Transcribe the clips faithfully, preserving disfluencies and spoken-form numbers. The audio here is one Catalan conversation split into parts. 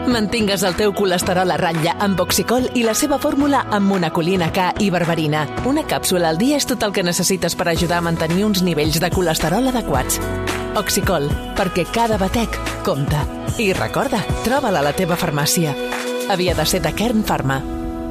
Mantingues el teu colesterol a ratlla amb Oxicol i la seva fórmula amb monacolina K i berberina. Una càpsula al dia és tot el que necessites per ajudar a mantenir uns nivells de colesterol adequats. Oxicol, perquè cada batec compta. I recorda, troba-la a la teva farmàcia. Havia de ser de Kern Pharma.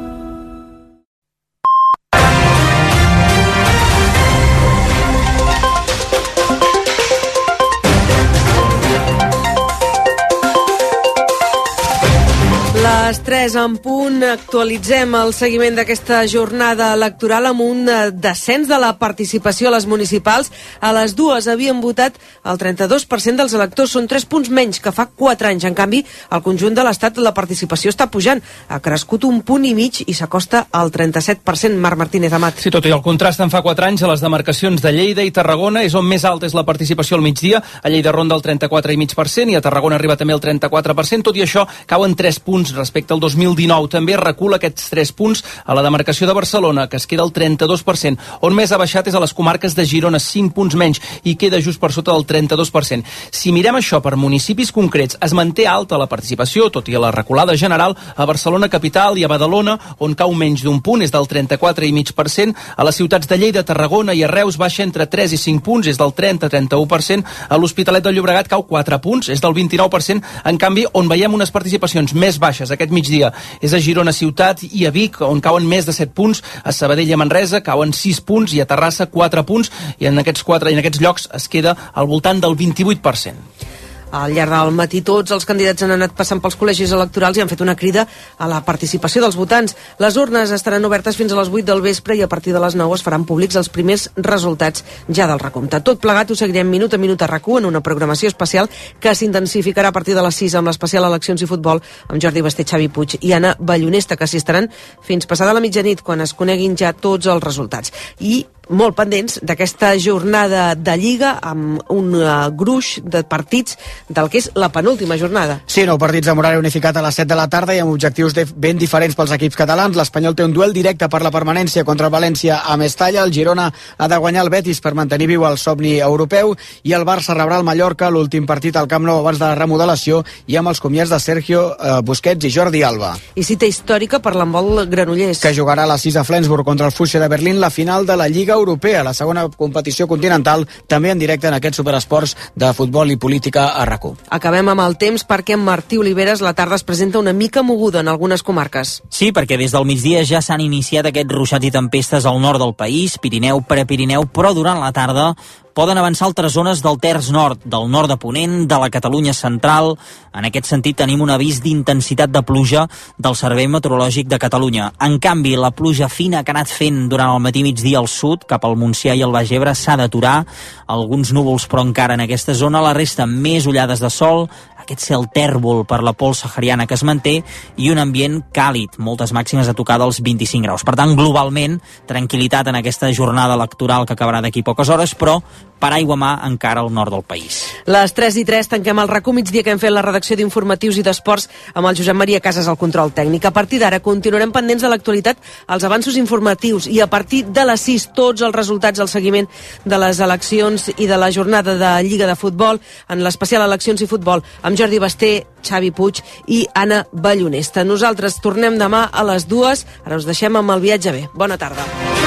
A les tres en punt actualitzem el seguiment d'aquesta jornada electoral amb un descens de la participació a les municipals. A les dues havien votat el trenta-dos per cent dels electors, són tres punts menys que fa quatre anys. En canvi, al conjunt de l'Estat la participació està pujant. Ha crescut un punt i mig i s'acosta al trenta-set per cent. Marc Martínez Amat. Sí, tot i el contrast en fa quatre anys, a les demarcacions de Lleida i Tarragona és on més alta és la participació al migdia. A Lleida ronda el trenta-quatre coma cinc per cent i a Tarragona arriba també el trenta-quatre per cent. Tot i això, cauen tres punts respecte al dos mil dinou. També recula aquests tres punts a la demarcació de Barcelona, que es queda al trenta-dos per cent. On més ha baixat és a les comarques de Girona, cinc punts menys, i queda just per sota del trenta-dos per cent. Si mirem això per municipis concrets, es manté alta la participació, tot i a la reculada general, a Barcelona capital i a Badalona, on cau menys d'un punt, és del trenta-quatre coma cinc per cent. A les ciutats de Lleida, Tarragona i a Reus baixa entre tres i cinc punts, és del trenta a trenta-u per cent. A l'Hospitalet de Llobregat cau quatre punts, és del vint-i-nou per cent. En canvi, on veiem unes participacions més baixes aquest migdia és a Girona ciutat i a Vic, on cauen més de set punts. A Sabadell i a Manresa cauen sis punts i a Terrassa quatre punts, i en aquests quatre i en aquests llocs es queda al voltant del vint-i-vuit per cent. Al llarg del matí tots els candidats han anat passant pels col·legis electorals i han fet una crida a la participació dels votants. Les urnes estaran obertes fins a les vuit del vespre i a partir de les nou es faran públics els primers resultats ja del recompte. Tot plegat ho seguirem minut a minut a RAC u en una programació especial que s'intensificarà a partir de les sis amb l'especial Eleccions i Futbol amb Jordi Basté, Xavi Puig i Anna Ballonesta, que s'hi estaran fins passada la mitjanit quan es coneguin ja tots els resultats. I molt pendents d'aquesta jornada de Lliga amb un uh, gruix de partits del que és la penúltima jornada. Sí, nou partits amb horari unificat a les set de la tarda i amb objectius de ben diferents pels equips catalans. L'Espanyol té un duel directe per la permanència contra el València a Mestalla. El Girona ha de guanyar el Betis per mantenir viu el somni europeu i el Barça rebrà el Mallorca, l'últim partit al Camp Nou abans de la remodelació i amb els comiats de Sergio eh, Busquets i Jordi Alba. I cita històrica per l'handbol Granollers, que jugarà a les sis a Flensburg contra el Fuixer de Berlín la final de la Lliga Europea, la segona competició continental, també en directe en aquests superesports de futbol i política a RAC u. Acabem amb el temps perquè en Martí Oliveres la tarda es presenta una mica moguda en algunes comarques. Sí, perquè des del migdia ja s'han iniciat aquests ruixats i tempestes al nord del país, Pirineu, Prepirineu, però durant la tarda poden avançar altres zones del terç nord, del nord de Ponent, de la Catalunya central. En aquest sentit tenim un avís d'intensitat de pluja del Servei Meteorològic de Catalunya. En canvi, la pluja fina que ha anat fent durant el matí migdia al sud, cap al Montsià i el Baix Ebre, s'ha d'aturar. Alguns núvols, però encara en aquesta zona, la resta més ullades de sol, aquest cel tèrbol per la pols sahariana que es manté i un ambient càlid, moltes màximes a tocar dels vint-i-cinc graus. Per tant, globalment, tranquil·litat en aquesta jornada electoral que acabarà d'aquí poques hores, però per aigua mà encara al nord del país. Les tres i tres tanquem el RAC u migdia que hem fet la redacció d'informatius i d'esports amb el Josep Maria Casas al control tècnic. A partir d'ara continuarem pendents de l'actualitat, els avanços informatius i a partir de les sis tots els resultats del seguiment de les eleccions i de la jornada de Lliga de Futbol en l'especial Eleccions i Futbol amb Jordi Basté, Xavi Puig i Anna Ballonesta. Nosaltres tornem demà a les dues. Ara us deixem amb el viatge bé. Bona tarda.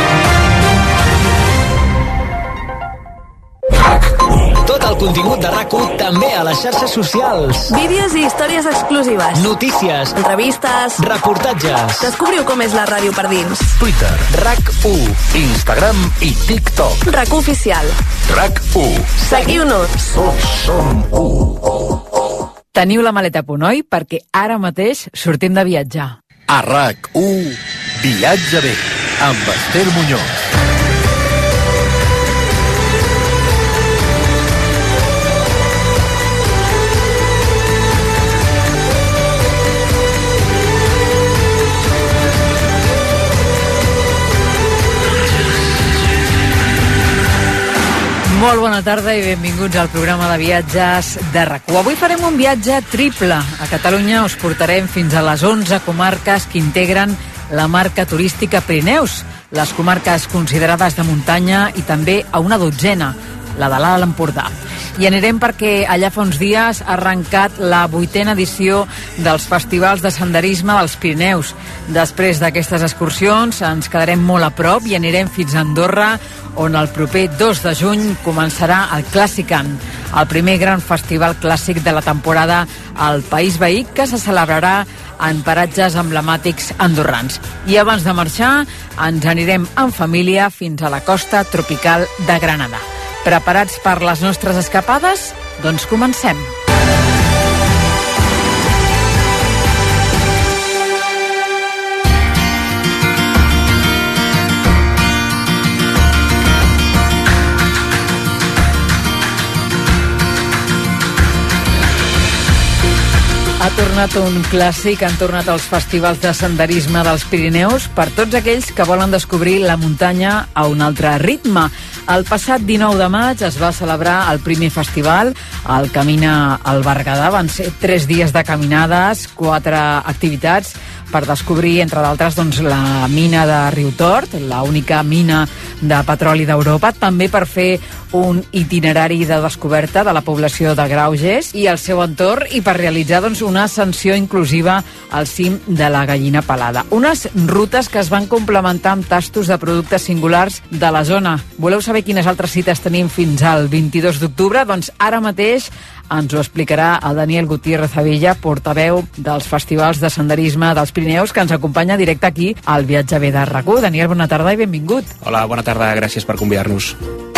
Tot el contingut de RAC u també a les xarxes socials. Vídeos i històries exclusives. Notícies. Entrevistes. Reportatges. Descobriu com és la ràdio per dins. Twitter. RAC u. Instagram i TikTok. RAC u Oficial. RAC u. Seguiu-nos. Tots som u. Teniu la maleta a punt, oi? Perquè ara mateix sortim de viatjar. A RAC u, Viatge bé, amb Esther Muñoz. Molt bona tarda i benvinguts al programa de viatges de RAC u. Avui farem un viatge triple. A Catalunya us portarem fins a les onze comarques que integren la marca turística Pirineus, les comarques considerades de muntanya i també a una dotzena, la de l'Alt Empordà. I anirem perquè allà fa uns dies ha arrencat la vuitena edició dels festivals de senderisme dels Pirineus. Després d'aquestes excursions ens quedarem molt a prop i anirem fins a Andorra, on el proper dos de juny començarà el Clàssicant, el primer gran festival clàssic de la temporada al país veí, que se celebrarà en paratges emblemàtics andorrans. I abans de marxar, ens anirem en família fins a la costa tropical de Granada. Preparats per les nostres escapades? Doncs comencem. Ha tornat un clàssic, han tornat els festivals de senderisme dels Pirineus per tots aquells que volen descobrir la muntanya a un altre ritme. El passat dinou de maig es va celebrar el primer festival, el Camina al Berguedà. Van ser tres dies de caminades, quatre activitats per descobrir, entre d'altres, doncs, la mina de Riutort, l'única mina de petroli d'Europa, també per fer un itinerari de descoberta de la població de Grauges i el seu entorn i per realitzar doncs, una ascensió inclusiva al cim de la Gallina Pelada. Unes rutes que es van complementar amb tastos de productes singulars de la zona. Voleu saber quines altres cites tenim fins al vint-i-dos d'octubre? Doncs ara mateix ens ho explicarà el Daniel Gutiérrez Avella, portaveu dels festivals de senderisme dels Pirineus, que ens acompanya directe aquí al Viatge B de RAC u. Daniel, bona tarda i benvingut. Hola, bona tarda, gràcies per convidar-nos.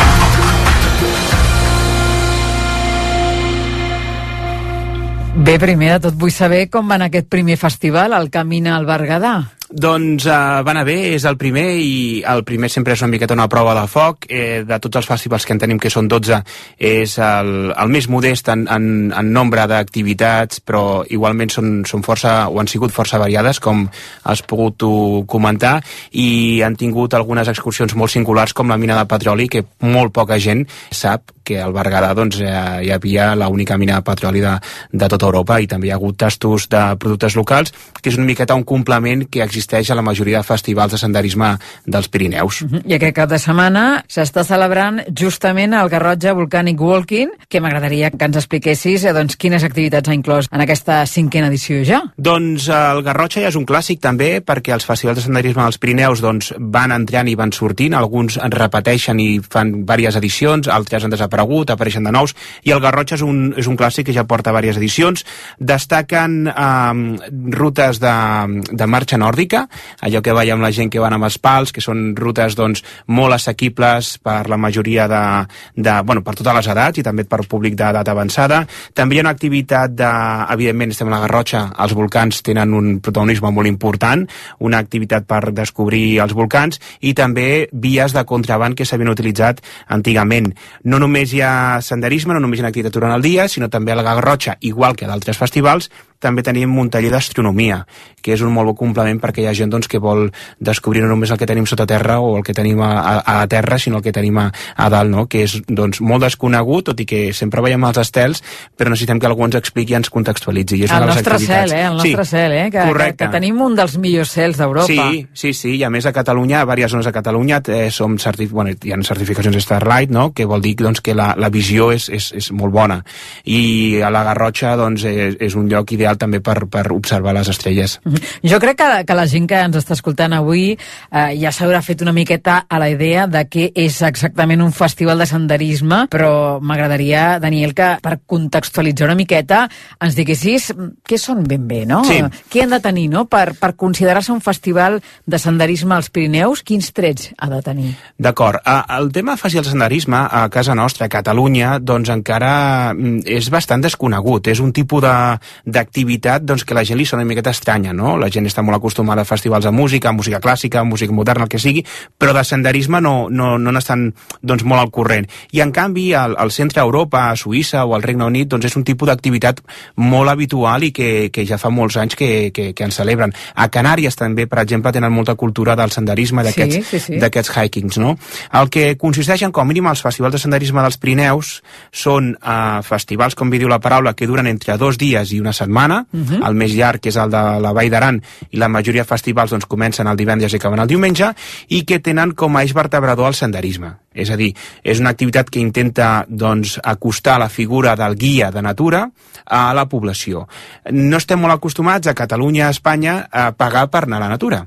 Bé, primer de tot vull saber com va anar aquest primer festival, el Camina al Berguedà. Doncs uh, va anar bé, és el primer i el primer sempre és una miqueta una prova de foc. Eh, de tots els festivals que en tenim, que són dotze, és el, el més modest en, en, en nombre d'activitats, però igualment són, són força, o han sigut força variades, com has pogut comentar, i han tingut algunes excursions molt singulars, com la mina de petroli, que molt poca gent sap que al Berguedà doncs, hi havia l'única mina de petroli de, de tota Europa, i també hi ha hagut tastos de productes locals, que és una miqueta un complement que existeix a la majoria de festivals de senderisme dels Pirineus. Uh-huh. I aquest cap de setmana s'està celebrant justament el Garrotxa Volcanic Walking, que m'agradaria que ens expliquessis eh, doncs, quines activitats ha inclòs en aquesta cinquena edició ja. Doncs el Garrotxa ja és un clàssic també, perquè els festivals de senderisme dels Pirineus doncs, van entrant i van sortint, alguns repeteixen i fan diverses edicions, altres han desaparegut, apareixen de nous, i el Garrotxa és un, és un clàssic que ja porta diverses edicions. Destaquen eh, rutes de, de marxa nòrdica, allò que veiem la gent que van amb els pals, que són rutes doncs, molt assequibles per la majoria de, de, bueno, per totes les edats i també per públic d'edat avançada. També hi ha una activitat de, evidentment estem a la Garrotxa, els volcans tenen un protagonisme molt important, una activitat per descobrir els volcans i també vies de contraband que s'havien utilitzat antigament. No només hi ha senderisme, no només hi ha activitat durant el dia, sinó també a la Garrotxa, igual que a d'altres festivals, també tenim un taller d'astronomia, que és un molt bon complement perquè hi ha gent doncs, que vol descobrir no només el que tenim sota terra o el que tenim a, a, a terra, sinó el que tenim a, a dalt, no? Que és doncs, molt desconegut, tot i que sempre veiem els estels, però necessitem que algú ens expliqui i ens contextualitzi. I és el una de les nostre activitats. cel, eh? El nostre sí, cel, eh? Que, que, que tenim un dels millors cels d'Europa. Sí, sí, sí, i a més a Catalunya, a diverses zones de Catalunya, eh, som certif... bueno, hi ha certificacions Starlight, no? Que vol dir doncs, que la, la visió és, és, és molt bona. I a la Garrotxa doncs, és, és un lloc ideal també per, per observar les estrelles. Jo crec que, que la gent que ens està escoltant avui eh, ja s'haurà fet una miqueta a la idea de què és exactament un festival de senderisme, però m'agradaria, Daniel, que per contextualitzar una miqueta ens diguessis què són ben bé, no? Sí. Què han de tenir, no? Per, per considerar-se un festival de senderisme als Pirineus, quins trets ha de tenir? D'acord. El tema festival de senderisme a casa nostra, a Catalunya, doncs encara és bastant desconegut. És un tipus d'activitat doncs, que la gent li sona una miqueta estranya, no? La gent està molt acostumada a festivals de música, música clàssica, música moderna, el que sigui, però de senderisme no, no, no n'estan doncs, molt al corrent. I en canvi, al, al centre d'Europa, a Suïssa o al Regne Unit, doncs és un tipus d'activitat molt habitual i que, que ja fa molts anys que, que, que en celebren. A Canàries també, per exemple, tenen molta cultura del senderisme, d'aquests sí, sí, sí. d'aquests hikings, no? El que consisteixen, com a mínim, els festivals de senderisme dels Pirineus són eh, festivals, com vi diu la paraula, que duren entre dos dies i una setmana, setmana. Uh-huh. El més llarg, que és el de la Vall d'Aran, i la majoria de festivals doncs, comencen el divendres i acaben el diumenge, i que tenen com a eix vertebrador el senderisme. És a dir, és una activitat que intenta doncs, acostar la figura del guia de natura a la població. No estem molt acostumats a Catalunya, a Espanya, a pagar per anar a la natura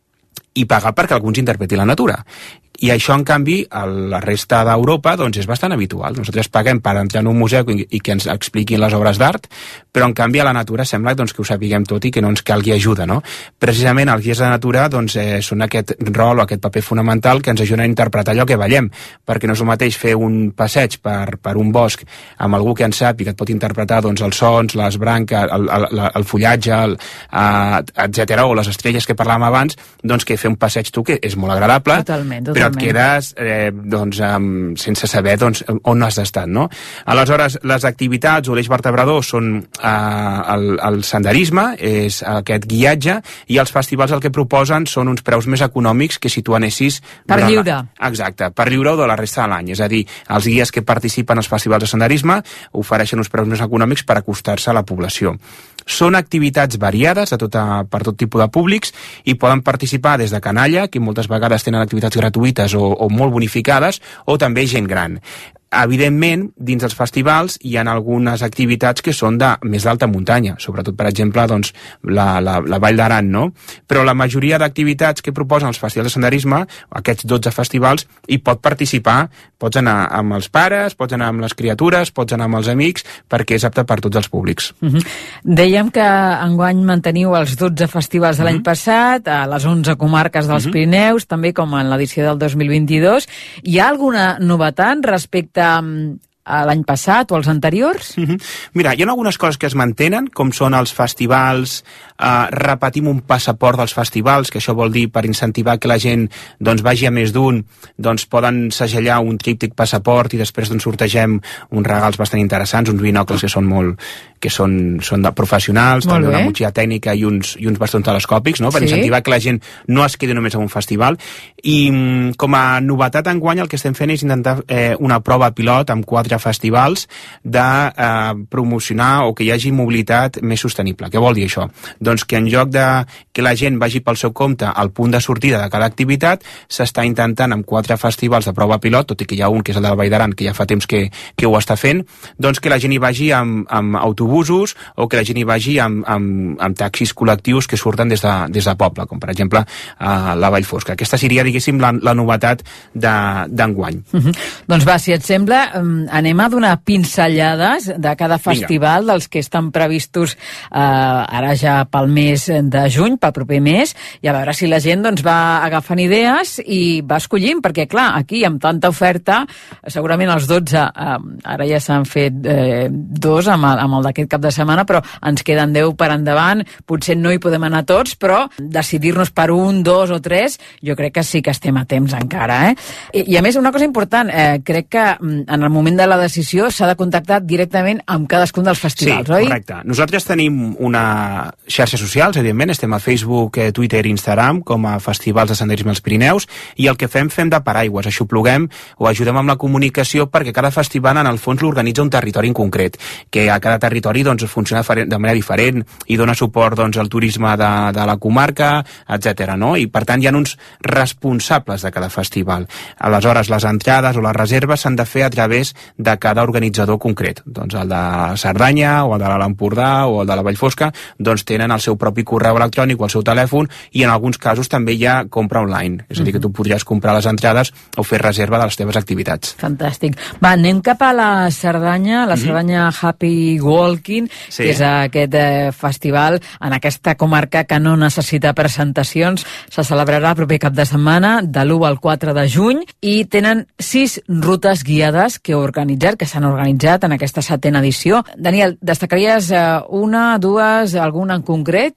i pagar perquè alguns interpretin la natura. I això, en canvi, a la resta d'Europa doncs, és bastant habitual. Nosaltres paguem per entrar en un museu i que ens expliquin les obres d'art, però, en canvi, a la natura sembla doncs, que ho sapiguem tot i que no ens calgui ajuda, no? Precisament, els guies de natura doncs, eh, són aquest rol o aquest paper fonamental que ens ajuden a interpretar allò que veiem, perquè no és el mateix fer un passeig per, per un bosc amb algú que en sap i que et pot interpretar doncs, els sons, les branques, el, el, el fullatge, el, uh, etcètera, o les estrelles que parlàvem abans, doncs que fer un passeig tu que és molt agradable, totalment, totalment. però et quedes eh, doncs, um, sense saber doncs, on has d'estar, no? Aleshores, les activitats o l'eix vertebrador són eh, el, el senderisme, és aquest guiatge, i els festivals el que proposen són uns preus més econòmics que si tu anessis... Per lliure. Exacte, per lliure o de la resta de l'any. És a dir, els guies que participen als festivals de senderisme ofereixen uns preus més econòmics per acostar-se a la població. Són activitats variades de tota, per tot tipus de públics i poden participar des de canalla, que moltes vegades tenen activitats gratuïtes o, o molt bonificades, o també gent gran. Evidentment, dins dels festivals hi ha algunes activitats que són de més d'alta muntanya, sobretot, per exemple, doncs, la, la, la Vall d'Aran, no? Però la majoria d'activitats que proposen els festivals de senderisme, aquests dotze festivals, hi pot participar, pots anar amb els pares, pots anar amb les criatures, pots anar amb els amics, perquè és apte per tots els públics. Uh-huh. Dèiem que enguany manteniu els dotze festivals de l'any uh-huh. passat, a les onze comarques dels uh-huh. Pirineus, també com en l'edició del dos mil vint-i-dos. Hi ha alguna novetat respecte a l'any passat o als anteriors? Mm-hmm. Mira, hi ha algunes coses que es mantenen, com són els festivals, eh, repetim un passaport dels festivals, que això vol dir per incentivar que la gent doncs, vagi a més d'un, doncs poden segellar un tríptic passaport i després doncs, sortegem uns regals bastant interessants, uns binocles que són molt que són, són de professionals, molt també bé. Una motxilla tècnica i uns, i uns bastons telescòpics, no? Per sí. incentivar que la gent no es quedi només en un festival. I com a novetat enguany el que estem fent és intentar eh, una prova pilot amb quatre festivals de eh, promocionar o que hi hagi mobilitat més sostenible. Què vol dir això? Doncs que en lloc de que la gent vagi pel seu compte al punt de sortida de cada activitat, s'està intentant amb quatre festivals de prova pilot, tot i que hi ha un que és el de la Vall d'Aran, que ja fa temps que, que ho està fent, doncs que la gent hi vagi amb, amb autobusos o que la gent hi vagi amb, amb, amb taxis col·lectius que surten des de, des de poble, com per exemple a la Vall Fosca. Aquesta seria, diguéssim, la, la novetat d'enguany. Uh -huh. Doncs va, si et sembla, anem a donar pinzellades de cada festival, Vinga. dels que estan previstos eh, ara ja pel mes de juny, pel proper mes, i a veure si la gent doncs, va agafant idees i va escollint, perquè clar, aquí amb tanta oferta, segurament els dotze, eh, ara ja s'han fet eh, dos amb el, amb el d'aquest cap de setmana, però ens queden deu per endavant, potser no hi podem anar tots, però decidir-nos per un, dos o tres, jo crec que sí que estem a temps encara. Eh? I, i a més, una cosa important, eh, crec que en el moment de la decisió s'ha de contactar directament amb cadascun dels festivals, sí, oi? Sí, correcte. Nosaltres tenim una xarxa socials, evidentment, estem a Facebook, eh, Twitter i Instagram com a Festivals de Senderisme als Pirineus, i el que fem, fem de paraigües, aixopluguem o ajudem amb la comunicació perquè cada festival en el fons l'organitza un territori en concret, que a cada territori doncs, funciona de manera diferent i dona suport doncs, al turisme de, de la comarca, etcètera. No? I per tant hi ha uns responsables de cada festival. Aleshores, les entrades o les reserves s'han de fer a través de cada organitzador concret. Doncs el de Cerdanya o el de l'Alt Empordà o el de la Vall Fosca doncs tenen el seu propi correu electrònic o el seu telèfon, i en alguns casos també hi ha compra online. És a dir, que tu podries comprar les entrades o fer reserva de les teves activitats. Fantàstic. Va, anem cap a la Cerdanya, la Cerdanya mm-hmm. Happy Walking, sí. que és aquest eh, festival en aquesta comarca que no necessita presentacions. Se celebrarà el proper cap de setmana, de l'u al quatre de juny, i tenen sis rutes guiades que heu organitzat, que s'han organitzat en aquesta setena edició. Daniel, destacaries eh, una, dues, alguna en concret?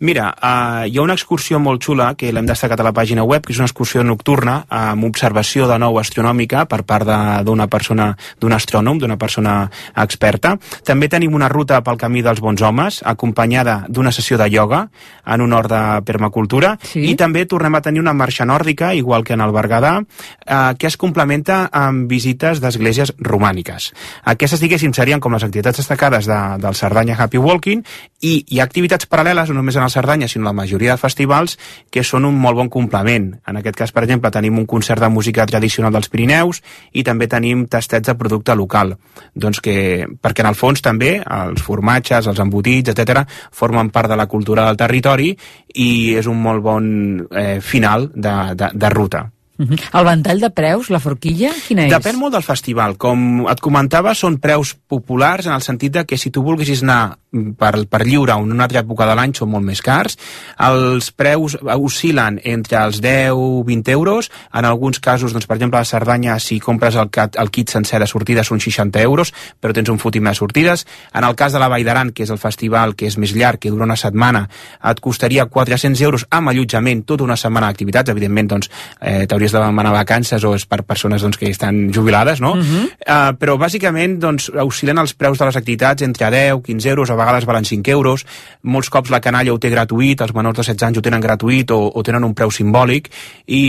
Mira, uh, hi ha una excursió molt xula que l'hem destacat a la pàgina web, que és una excursió nocturna amb observació de nou astronòmica per part d'una persona, d'un astrònom, d'una persona experta. També tenim una ruta pel camí dels bons homes, acompanyada d'una sessió de ioga en honor de permacultura, sí? I també tornem a tenir una marxa nòrdica, igual que en el Berguedà, eh, que es complementa amb visites d'esglésies romàniques. Aquestes, diguéssim, serien com les activitats destacades de, del Cerdanya Happy Walking, i hi ha activitats paral·leles, no només en el Cerdanya, sinó la majoria de festivals, que són un molt bon complement. En aquest cas, per exemple, tenim un concert de música tradicional dels Pirineus i també tenim tastets de producte local. Doncs que, perquè en el fons també els formatges, els embotits, etcètera, formen part de la cultura del territori i és un molt bon eh, final de, de, de ruta. Uh-huh. El ventall de preus, la forquilla, quina és? Depèn molt del festival. Com et comentava, són preus populars en el sentit de que si tu volguessis anar per, per lliure en una altra època de l'any són molt més cars. Els preus oscil·len entre els deu a vint euros. En alguns casos, doncs, per exemple, a la Cerdanya, si compres el, el kit sencer de sortida són seixanta euros, però tens un fotim de sortides. En el cas de la Vall d'Aran, que és el festival que és més llarg, que dura una setmana, et costaria quatre-cents euros amb allotjament, tota una setmana d'activitats. Evidentment, doncs, eh, t'hauries de demanar vacances o és per persones doncs, que estan jubilades, no? Uh-huh. uh, però bàsicament doncs, oscil·len els preus de les activitats entre deu, quinze euros, a vegades valen cinc euros. Molts cops la canalla ho té gratuït, els menors de setze anys ho tenen gratuït o, o tenen un preu simbòlic i,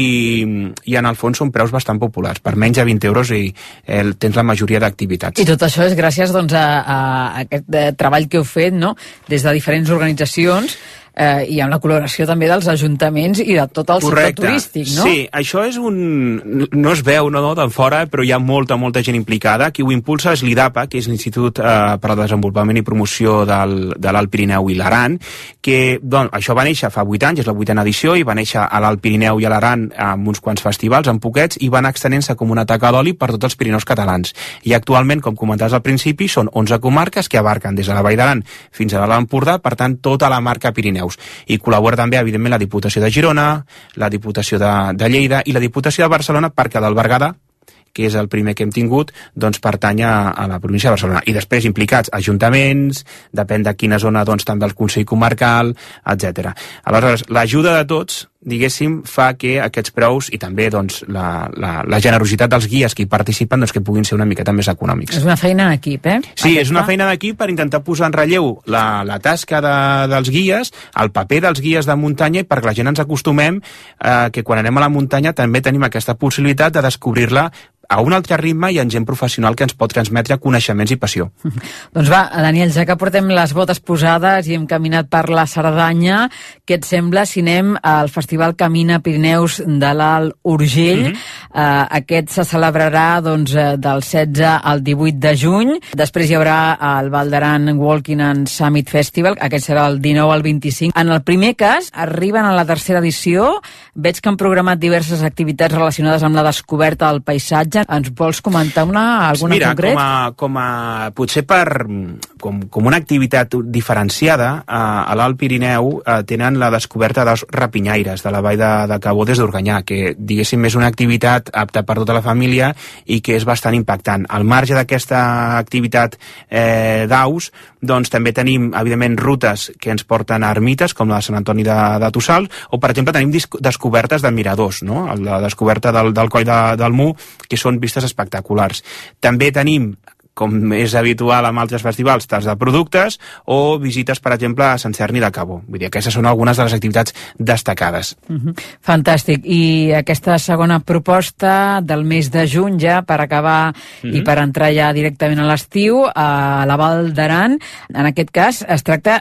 i en el fons són preus bastant populars. Per menys de vint euros i eh, tens la majoria d'activitats. I tot això és gràcies doncs, a, a aquest treball que heu fet, no? Des de diferents organitzacions, Eh, i amb la col·laboració també dels ajuntaments i de tot el Correcte. sector turístic, no? Sí, això és un... no es veu, no, no, d'en fora, però hi ha molta, molta gent implicada. Qui ho impulsa és l'I D A P A, que és l'Institut eh, per al Desenvolupament i Promoció del, de l'Alt Pirineu i l'Aran, que, doncs, això va néixer fa vuit anys, és la vuitena edició, i va néixer a l'Alt Pirineu i a l'Aran amb uns quants festivals, amb poquets, i van extenent-se com una taca d'oli per tots els Pirineus catalans. I actualment, com comentaves al principi, són onze comarques que abarquen des de la Vall d'Aran fins a l'Alt Empordà, per tant, tota la marca Pirineu. I col·labora també, evidentment, la Diputació de Girona, la Diputació de, de Lleida i la Diputació de Barcelona, perquè del Berguedà, que és el primer que hem tingut, doncs pertany a, a la província de Barcelona. I després implicats ajuntaments, depèn de quina zona, doncs també el Consell Comarcal, etcètera. Aleshores, l'ajuda de tots, diguéssim, fa que aquests preus i també doncs, la, la, la generositat dels guies que hi participen doncs, que puguin ser una miqueta més econòmics. És una feina d'equip, eh? Sí, Aquesta... és una feina d'equip per intentar posar en relleu la, la tasca de, dels guies, el paper dels guies de muntanya i perquè la gent ens acostumem eh, que quan anem a la muntanya també tenim aquesta possibilitat de descobrir-la a un altre ritme i en gent professional que ens pot transmetre coneixements i passió. Doncs va, Daniel, ja que portem les botes posades i hem caminat per la Cerdanya, què et sembla si anem al Festival Camina Pirineus de l'Alt Urgell? Mm-hmm. uh, aquest se celebrarà doncs, del setze al divuit de juny. Després hi haurà el Val d'Aran Walking and Summit Festival, aquest serà el dinou al vint-i-cinc. En el primer cas, arriben a la tercera edició. Veig que han programat diverses activitats relacionades amb la descoberta del paisatge. Ens vols comentar una, alguna Mira, concret? Mira, com, com a, potser per, com, com una activitat diferenciada, a, a l'Alt Pirineu a, tenen la descoberta dels rapinyaires de la vall de, de Cabó des d'Organyà, que diguéssim és una activitat apta per tota la família i que és bastant impactant. Al marge d'aquesta activitat eh, d'aus, doncs també tenim, evidentment, rutes que ens porten a ermites, com la de Sant Antoni de, de Tossal, o, per exemple, tenim descobertes de miradors, no? La descoberta del, del Coll de, del Mu, que són vistes espectaculars. També tenim, com és habitual amb altres festivals, tals de productes o visites, per exemple, a Sant Cerni de Cabó. Vull dir, aquestes són algunes de les activitats destacades. Uh-huh. Fantàstic. I aquesta segona proposta del mes de juny ja, per acabar uh-huh. i per entrar ja directament a l'estiu, a la Val d'Aran, en aquest cas es tracta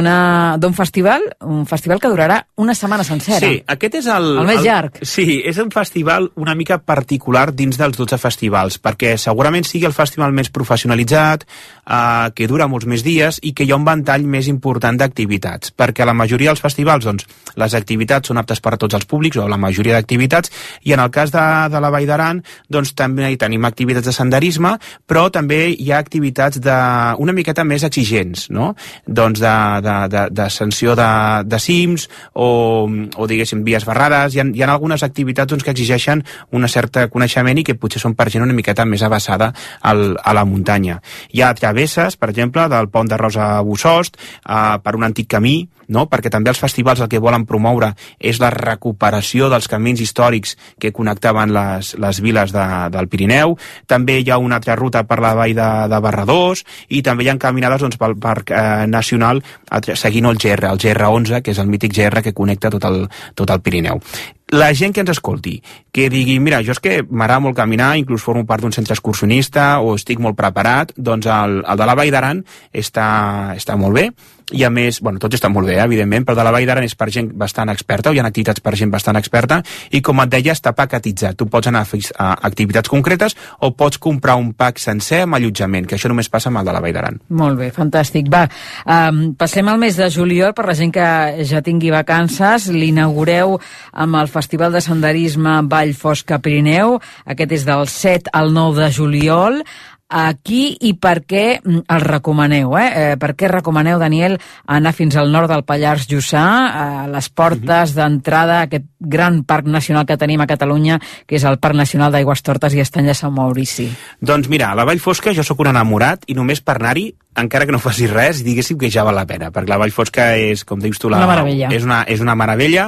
d'un festival, un festival que durarà una setmana sencera. Sí, aquest és el... El més llarg. El, sí, és un festival una mica particular dins dels dotze festivals, perquè segurament sigui el festival més professionalitzat, eh, que dura molts més dies i que hi ha un ventall més important d'activitats, perquè la majoria dels festivals, doncs, les activitats són aptes per a tots els públics, o la majoria d'activitats, i en el cas de, de la Vall d'Aran, doncs també hi tenim activitats de senderisme, però també hi ha activitats de, una miqueta més exigents, no? Doncs de, de, de, de sanció de, de cims, o, o diguéssim, vies ferrades, hi ha, hi ha algunes activitats doncs, que exigeixen una certa coneixement i que potser són per gent una miqueta més avançada al, a la muntanya. Hi ha, travesses, per exemple, del pont de Rosa a Bussost, eh, per un antic camí, no? Perquè també els festivals el que volen promoure és la recuperació dels camins històrics que connectaven les, les viles de, del Pirineu. També hi ha una altra ruta per la vall de, de Barradós i també hi ha caminades doncs, pel Parc eh, Nacional seguint el G R, el G R onze, que és el mític G R que connecta tot el, tot el Pirineu. La gent que ens escolti, que digui, mira, jo és que m'agrada molt caminar, inclús formo part d'un centre excursionista o estic molt preparat, doncs el, el de la Vall d'Aran està, està molt bé. I a més, bueno, tots estan molt bé, eh, evidentment, però de la Vall d'Aran és per gent bastant experta, o hi ha activitats per gent bastant experta, i com et deia, està paquetitzat. Tu pots anar a, a activitats concretes o pots comprar un pack sencer amb allotjament, que això només passa amb el de la Vall d'Aran. Molt bé, fantàstic. Va, um, passem al mes de juliol, per la gent que ja tingui vacances, l'inaugureu amb el Festival de Senderisme Vall Fosca Pirineu. Aquest és del set al nou de juliol. Aquí i per què el recomaneu, eh? eh? Per què recomaneu, Daniel, anar fins al nord del Pallars Jussà, a les portes d'entrada a aquest gran parc nacional que tenim a Catalunya, que és el Parc Nacional d'Aigüestortes i Estany de Sant Maurici? Doncs mira, a la Vall Fosca jo sóc un enamorat i només per anar-hi, encara que no facis res, diguéssim que ja val la pena, perquè la Vall Fosca és, com dius tu, la, una meravella. És una, és una meravella,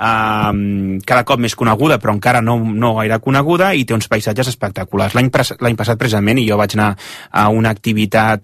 um, cada cop més coneguda, però encara no, no gaire coneguda, i té uns paisatges espectaculars. L'any l'any passat, precisament, i jo vaig anar a una activitat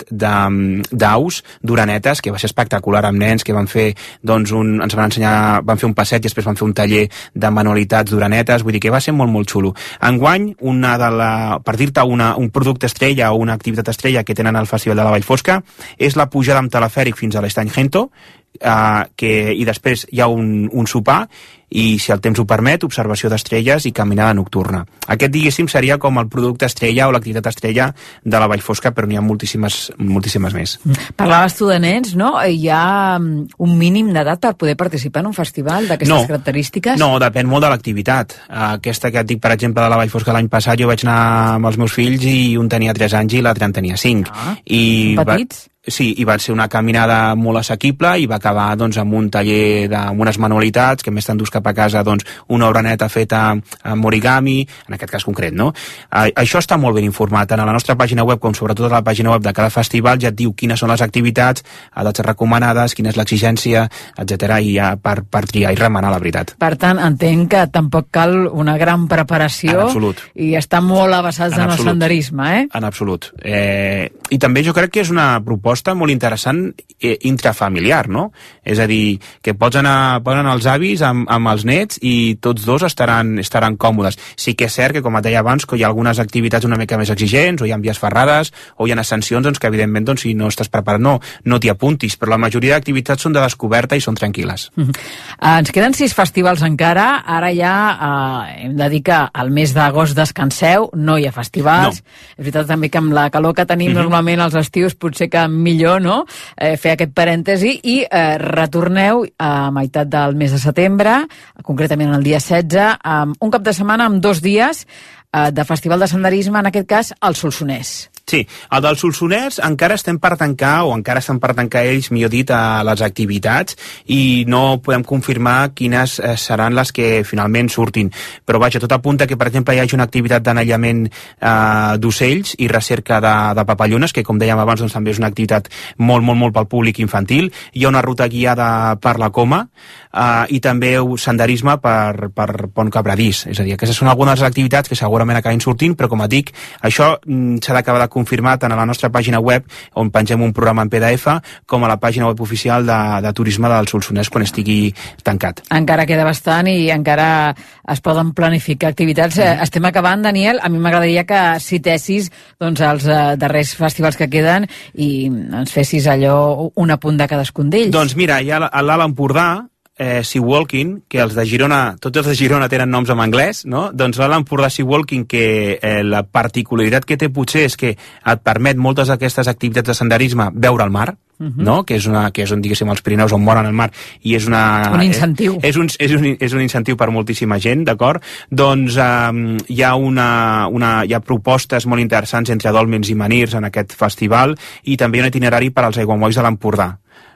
d'aus, d'orenetes, que va ser espectacular amb nens, que van fer, doncs, un, ens van ensenyar, van fer un passeig i després van fer un taller de manualitats d'orenetes, vull dir que va ser molt, molt xulo. Enguany, una de la, per dir-te una, un producte estrella o una activitat estrella que tenen al Festival de la Vall Fosca és la pujada amb telefèric fins a l'Estany Gento, Uh, que, i després hi ha un, un sopar i, si el temps ho permet, observació d'estrelles i caminada nocturna. Aquest, diguéssim, seria com el producte estrella o l'activitat estrella de la Vall Fosca, però n'hi ha moltíssimes, moltíssimes més. Parlaves tu de nens, no? Hi ha un mínim d'edat per poder participar en un festival d'aquestes no, característiques? No, depèn molt de l'activitat. Aquesta que et dic, per exemple, de la Vall Fosca l'any passat, jo vaig anar amb els meus fills i un tenia tres anys i l'altre en tenia cinc. Ah, I petits? Va... Sí, i va ser una caminada molt assequible i va acabar doncs, amb un taller de, amb unes manualitats que més t'endús cap a casa doncs, una obreneta feta amb origami, en aquest cas concret, no? Uh, això està molt ben informat tant a la nostra pàgina web com sobretot a la pàgina web de cada festival, ja et diu quines són les activitats, edats recomanades, quina és l'exigència, etcètera, i ja per, per triar i remenar, la veritat. Per tant, entenc que tampoc cal una gran preparació. En absolut. I està molt avançats en, en el senderisme, eh? En absolut. Eh, I també jo crec que és una proposta molt interessant eh, intrafamiliar, no? És a dir, que pots anar, pots anar els avis amb, amb els nets i tots dos estaran, estaran còmodes. Sí que és cert que, com et deia abans, que hi ha algunes activitats una mica més exigents, o hi ha vies ferrades, o hi ha ascensions, doncs, que evidentment, doncs, si no estàs preparat, no, no t'hi apuntis, però la majoria d'activitats són de descoberta i són tranquil·les. Mm-hmm. Uh, ens queden sis festivals encara, ara ja uh, hem de dir que al mes d'agost descanseu, no hi ha festivals. No. És veritat també que amb la calor que tenim mm-hmm. normalment als estius potser que millor, no?, eh, fer aquest parèntesi i eh, retorneu a meitat del mes de setembre, concretament el dia setze, amb un cap de setmana amb dos dies eh, de festival de senderisme, en aquest cas al Solsonès. Sí, el del Solsonès encara estem per tancar, o encara estan per tancar ells, millor dit, a les activitats, i no podem confirmar quines eh, seran les que finalment surtin. Però vaja, tot apunta que, per exemple, hi hagi una activitat d'anellament eh, d'ocells i recerca de, de papallones, que, com dèiem abans, doncs, també és una activitat molt, molt, molt pel públic infantil. Hi ha una ruta guiada per la Coma, eh, i també senderisme per, per Pont Cabradís. És a dir, aquestes són algunes de les activitats que segurament acabin sortint, però, com et dic, això mm, s'ha d'acabar de confirmar tant a la nostra pàgina web, on pengem un programa en P D F, com a la pàgina web oficial de, de turisme del Solsonès quan estigui tancat. Encara queda bastant i encara es poden planificar activitats. Mm. Estem acabant, Daniel. A mi m'agradaria que citessis doncs, els uh, darrers festivals que queden i ens fessis allò un apunt de cadascun d'ells. Doncs mira, hi ha l'Alt Empordà, Eh, Sea Walking, que els de Girona, tots els de Girona tenen noms en anglès, no? Doncs l'Alt Empordà Sea Walking, que eh, la particularitat que té potser és que et permet moltes d'aquestes activitats de senderisme veure el mar, uh-huh. no? Que és, una, que és on, diguéssim, els Pirineus on moren al mar, i és una... Un incentiu. És, és, un, és, un, és un incentiu per moltíssima gent, d'acord? Doncs eh, hi ha una, una, hi ha propostes molt interessants entre dòlmens i manirs en aquest festival, i també un itinerari per als aiguamolls de l'Empordà.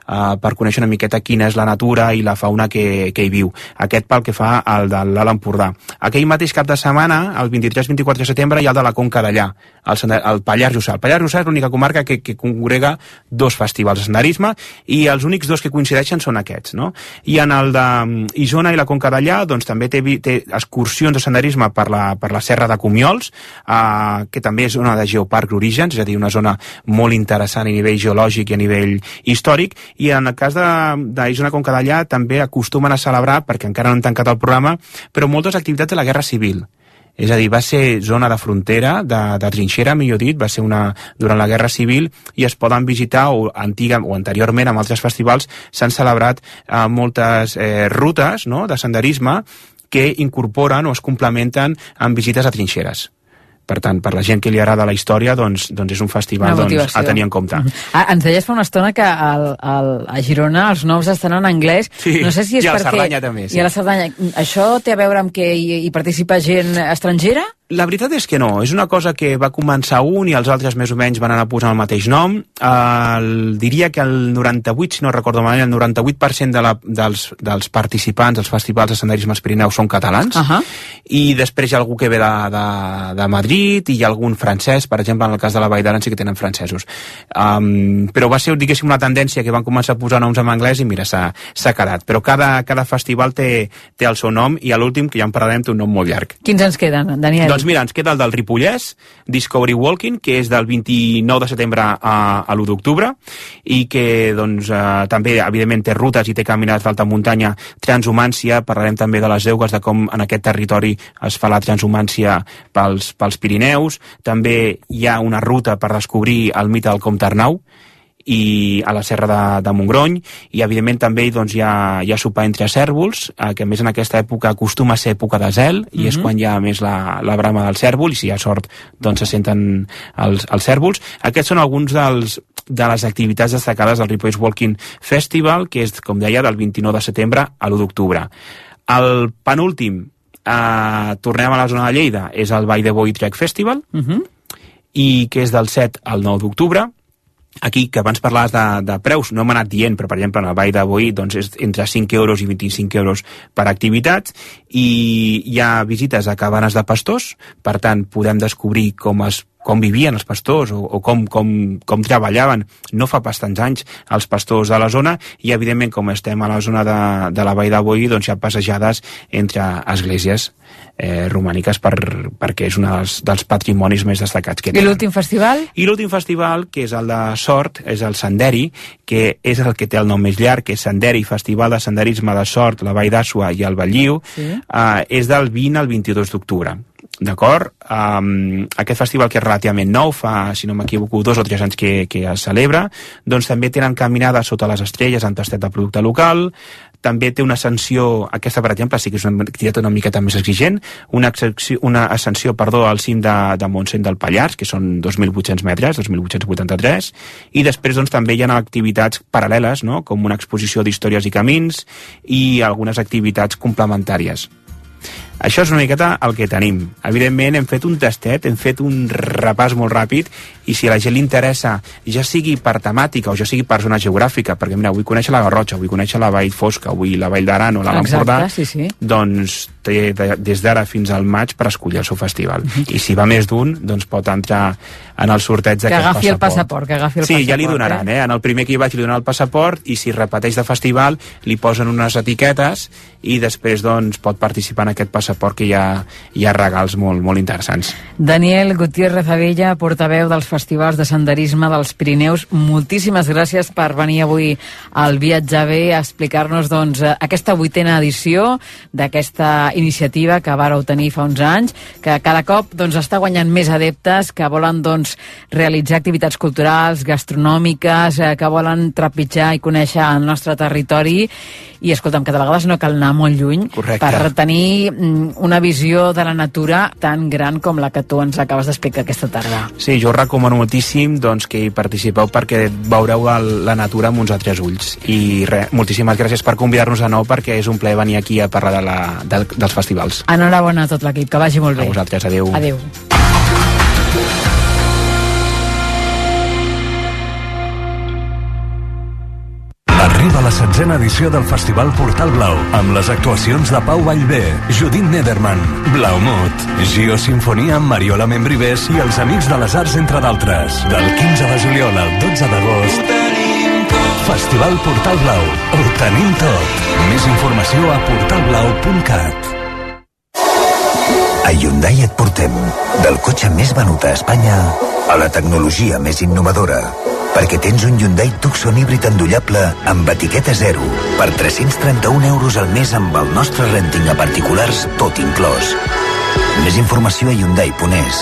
uh, per conèixer una miqueta quina és la natura i la fauna que, que hi viu. Aquest pel que fa al de l'Alt Empordà. Aquell mateix cap de setmana, el vint-i-tres vint-i-quatre de setembre, hi ha el de la Conca d'Allà, el, el Pallars Jussà. El Pallars Jussà és l'única comarca que, que congrega dos festivals de senderisme i els únics dos que coincideixen són aquests, no? I en el de Isona i la Conca d'Allà doncs, també té, té excursions de senderisme per la, per la Serra de Comiols, eh, que també és zona de Geoparc d'Orígens, és a dir, una zona molt interessant a nivell geològic i a nivell històric, i en el cas d'Isona Conca d'Allà també acostumen a celebrar, perquè encara no han tancat el programa, però moltes activitats de la Guerra Civil. És a dir, va ser zona de frontera, de, de trinxera, millor dit, va ser una, durant la Guerra Civil, i es poden visitar, o, antiga, o anteriorment, amb altres festivals, s'han celebrat eh, moltes eh, rutes, no?, de senderisme que incorporen o es complementen amb visites a trinxeres. Per tant, per la gent que li agrada la història, doncs, doncs és un festival doncs, a tenir en compte. Mm-hmm. Ah, ens deies fa una estona que el, el, a Girona els noms estan en anglès. Sí, no sé si és i a la perquè... Cerdanya també. Sí. I a la Cerdanya. Això té a veure amb que hi, hi participa gent estrangera? La veritat és que no, és una cosa que va començar un i els altres més o menys van anar posant el mateix nom. El, diria que el noranta-vuit, si no recordo malament, el noranta-vuit per cent de la, dels, dels participants dels festivals de senderisme als Pirineus són catalans, uh -huh. i després hi ha algú que ve de, de, de Madrid i hi ha algun francès, per exemple, en el cas de la Vall d'Aran sí que tenen francesos. Um, però va ser, diguéssim, una tendència que van començar a posar noms en anglès i mira, s'ha quedat. Però cada, cada festival té, té el seu nom i l'últim, que ja en parlarem, té un nom molt llarg. Quins ens queden, Daniel? Doncs mira, ens queda el del Ripollès, Discovery Walking, que és del vint-i-nou de setembre a, a l'u d'octubre, i que doncs, eh, també, evidentment, té rutes i té caminades d'alta muntanya, transhumància, parlarem també de les eugues, de com en aquest territori es fa la transhumància pels, pels Pirineus. També hi ha una ruta per descobrir el mite del Comte Arnau, i a la Serra de, de Montgrony, i evidentment també doncs, hi, ha, hi ha sopar entre cèrvols, eh, que a més en aquesta època acostuma a ser època de zel, i mm-hmm. és quan hi ha més la, la brama del cèrvol, i si hi ha sort doncs se senten els, els cèrvols. Aquests són alguns dels, de les activitats destacades del Ripollès Walking Festival, que és, com deia, del vint-i-nou de setembre a l'u d'octubre. El penúltim, eh, tornem a la zona de Lleida, és el Vall de Boí Trek Festival, mm-hmm. i que és del set al nou d'octubre. Aquí, que abans parlaves de, de preus, no hem anat dient, però per exemple en el Vall de Boí doncs és entre cinc euros i vint-i-cinc euros per activitats, i hi ha visites a cabanes de pastors, per tant podem descobrir com es com vivien els pastors o, o com, com, com treballaven no fa pas tants anys els pastors de la zona, i evidentment com estem a la zona de, de la Vall de Boí doncs hi ha passejades entre esglésies eh, romàniques per, perquè és un dels, dels patrimonis més destacats que tenen. I l'últim festival? I l'últim festival, que és el de Sort, és el Senderi, que és el que té el nom més llarg, que és Senderi, Festival de Senderisme de Sort, la Vall d'Àssua i el Batlliu, sí. eh, és del vint al vint-i-dos d'octubre. D'acord? Um, aquest festival, que és relativament nou, fa, si no m'equivoco, dos o tres anys que, que es celebra, doncs també tenen caminades sota les estrelles en tastet de producte local. També té una ascensió, aquesta per exemple sí que és una activitat una miqueta més exigent, una, una ascensió perdó, al cim de, de Montseny del Pallars, que són dos mil vuit-cents metres, dos mil vuit-cents vuitanta-tres, i després doncs, també hi ha activitats paral·leles, no? Com una exposició d'històries i camins i algunes activitats complementàries. Això és una miqueta el que tenim. Evidentment hem fet un tastet, hem fet un repàs molt ràpid, i si a la gent li interessa, ja sigui per temàtica o ja sigui per zona geogràfica, perquè mira, vull conèixer la Garrotxa, vull conèixer la Vall Fosca, vull la Vall d'Aran o l'Alt Empordà, sí, sí. doncs té de, des d'ara fins al maig per escollir el seu festival. Mm-hmm. I si va més d'un, doncs pot entrar en el sorteig d'aquest passaport. Que agafi el passaport, que agafi el sí, passaport. Sí, ja li donaran, eh? En el primer que hi vaig li donar el passaport, i si repeteix de festival li posen unes etiquetes i després doncs pot participar en aquest passaport, que hi ha, hi ha regals molt, molt interessants. Daniel Gutiérrez Abella, portaveu dels festivals de senderisme dels Pirineus, moltíssimes gràcies per venir avui al Viatge Bé a explicar-nos doncs, aquesta vuitena edició d'aquesta iniciativa que vareu tenir fa uns anys, que cada cop doncs, està guanyant més adeptes, que volen doncs, realitzar activitats culturals, gastronòmiques, eh, que volen trepitjar i conèixer el nostre territori, i escolta'm, que de vegades no cal anar molt lluny. Correcte. Per tenir una visió de la natura tan gran com la que tu ens acabes d'explicar aquesta tarda. Sí, jo recomano moltíssim doncs, que hi participeu, perquè veureu el, la natura amb uns altres ulls. I res, moltíssimes gràcies per convidar-nos de nou, perquè és un plaer venir aquí a parlar de la, de, dels festivals. Enhorabona a tot l'equip, que vagi molt bé. A vosaltres, adeu. Adeu. La Arriba la setzena edició del Festival Portal Blau, amb les actuacions de Pau Vallvé, Judit Nederman, Blaumut, Gio Sinfonia amb Mariola Membrives i els Amics de les Arts, entre d'altres. Del quinze de juliol al dotze d'agost, Festival Portal Blau. Ho tenim tot. Més informació a portal blau punt cat. A Hyundai et portem del cotxe més venut a Espanya a la tecnologia més innovadora, perquè tens un Hyundai Tucson híbrid endollable amb etiqueta zero per tres-cents trenta-un euros al mes amb el nostre renting a particulars tot inclòs. Més informació a hyundai punt es.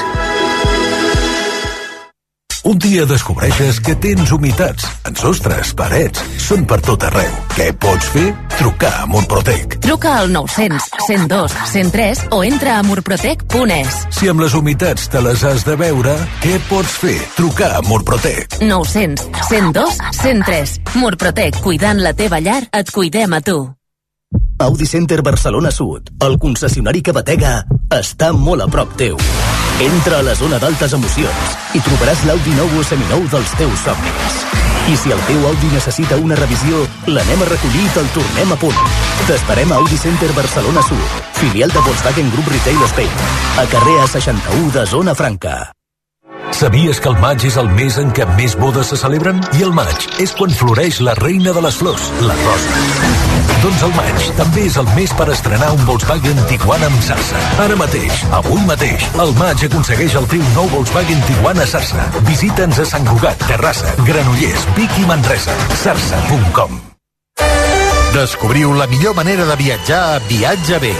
Un dia descobreixes que tens humitats en sostres, parets, són per tot arreu. Què pots fer? Trucar a Murprotec. Truca al nou-cents, cent dos, cent tres o entra a murprotec punt es. Si amb les humitats te les has de veure, què pots fer? Trucar a Murprotec. nou-cents, cent dos, cent tres. Murprotec, cuidant la teva llar, et cuidem a tu. Audi Center Barcelona Sud, el concessionari que batega, està molt a prop teu. Entra a la zona d'altes emocions i trobaràs l'Audi nou o seminou dels teus somnis. I si el teu Audi necessita una revisió, l'anem a recollir i te'l tornem a punt. T'esperem a Audi Center Barcelona Sud, filial de Volkswagen Group Retail Spain, a carrer A seixanta-u de Zona Franca. Sabies que el maig és el mes en què més bodes se celebren? I el maig és quan floreix la reina de les flors, la rosa. Doncs el maig també és el mes per estrenar un Volkswagen Tiguan amb Sarsa. Ara mateix, avui mateix, el maig aconsegueix el teu nou Volkswagen Tiguan a Sarsa. Visita'ns a Sant Cugat, Terrassa, Granollers, Vic i Manresa. sarsa punt com. Descobriu la millor manera de viatjar a Viatge Bé.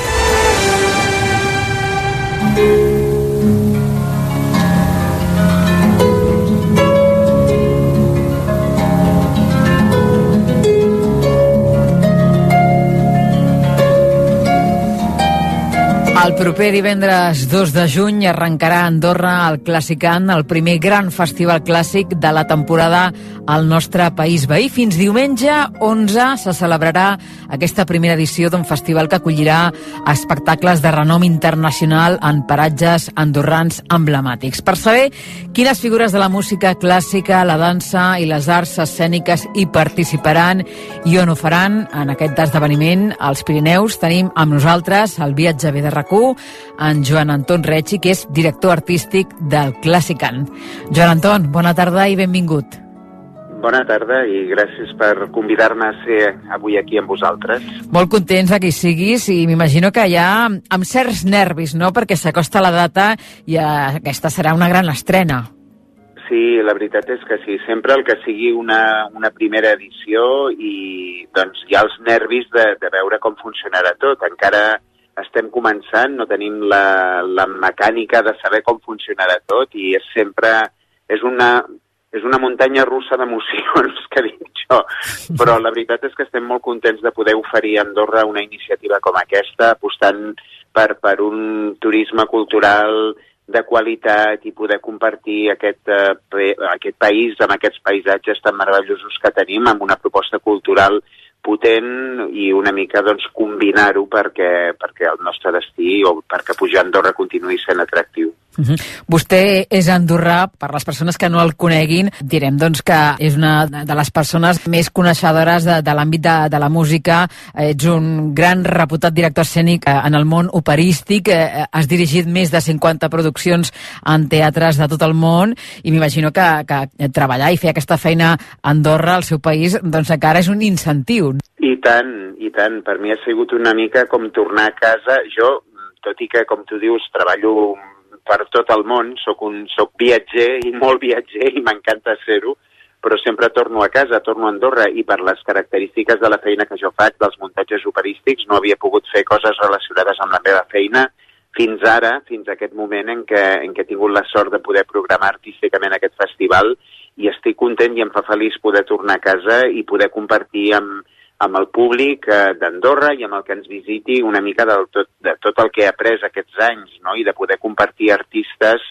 El proper divendres dos de juny arrencarà a Andorra el Clàssicant, el primer gran festival clàssic de la temporada al nostre país veí. Fins diumenge onze se celebrarà aquesta primera edició d'un festival que acollirà espectacles de renom internacional en paratges andorrans emblemàtics. Per saber quines figures de la música clàssica, la dansa i les arts escèniques hi participaran i on ho faran en aquest esdeveniment als Pirineus, tenim amb nosaltres el Viatge Bé de RAC u, en Joan Anton Rechi, que és director artístic del Clàssicant. Joan Anton, bona tarda i benvingut. Bona tarda i gràcies per convidar-me a ser avui aquí amb vosaltres. Molt contents que hi siguis i m'imagino que ja amb certs nervis, no?, perquè s'acosta la data i aquesta serà una gran estrena. Sí, la veritat és que sí. Sempre el que sigui una, una primera edició i doncs hi ha els nervis de, de veure com funcionarà tot. Encara estem començant, no tenim la, la mecànica de saber com funcionarà tot i és sempre, és una, és una muntanya russa d'emocions, que dic jo, però la veritat és que estem molt contents de poder oferir a Andorra una iniciativa com aquesta, apostant per, per un turisme cultural de qualitat i poder compartir aquest, eh, aquest país amb aquests paisatges tan meravellosos que tenim amb una proposta cultural potent i una mica doncs, combinar-ho perquè, perquè el nostre destí o perquè pujar a Andorra continuï sent atractiu. Uh-huh. Vostè és andorrà, per les persones que no el coneguin, direm doncs, que és una de les persones més coneixedores de, de l'àmbit de, de la música, ets un gran reputat director escènic en el món operístic, has dirigit més de cinquanta produccions en teatres de tot el món i m'imagino que, que treballar i fer aquesta feina a Andorra, al seu país, doncs encara és un incentiu. I tant, i tant. Per mi ha sigut una mica com tornar a casa. Jo, tot i que, com tu dius, treballo per tot el món, soc un soc viatger i molt viatger i m'encanta ser-ho, però sempre torno a casa, torno a Andorra i per les característiques de la feina que jo faig, dels muntatges operístics, no havia pogut fer coses relacionades amb la meva feina fins ara, fins a aquest moment en què, en què he tingut la sort de poder programar artísticament aquest festival i estic content i em fa feliç poder tornar a casa i poder compartir amb amb el públic eh, d'Andorra i amb el que ens visiti una mica del tot, de tot el que he après aquests anys, no? I de poder compartir artistes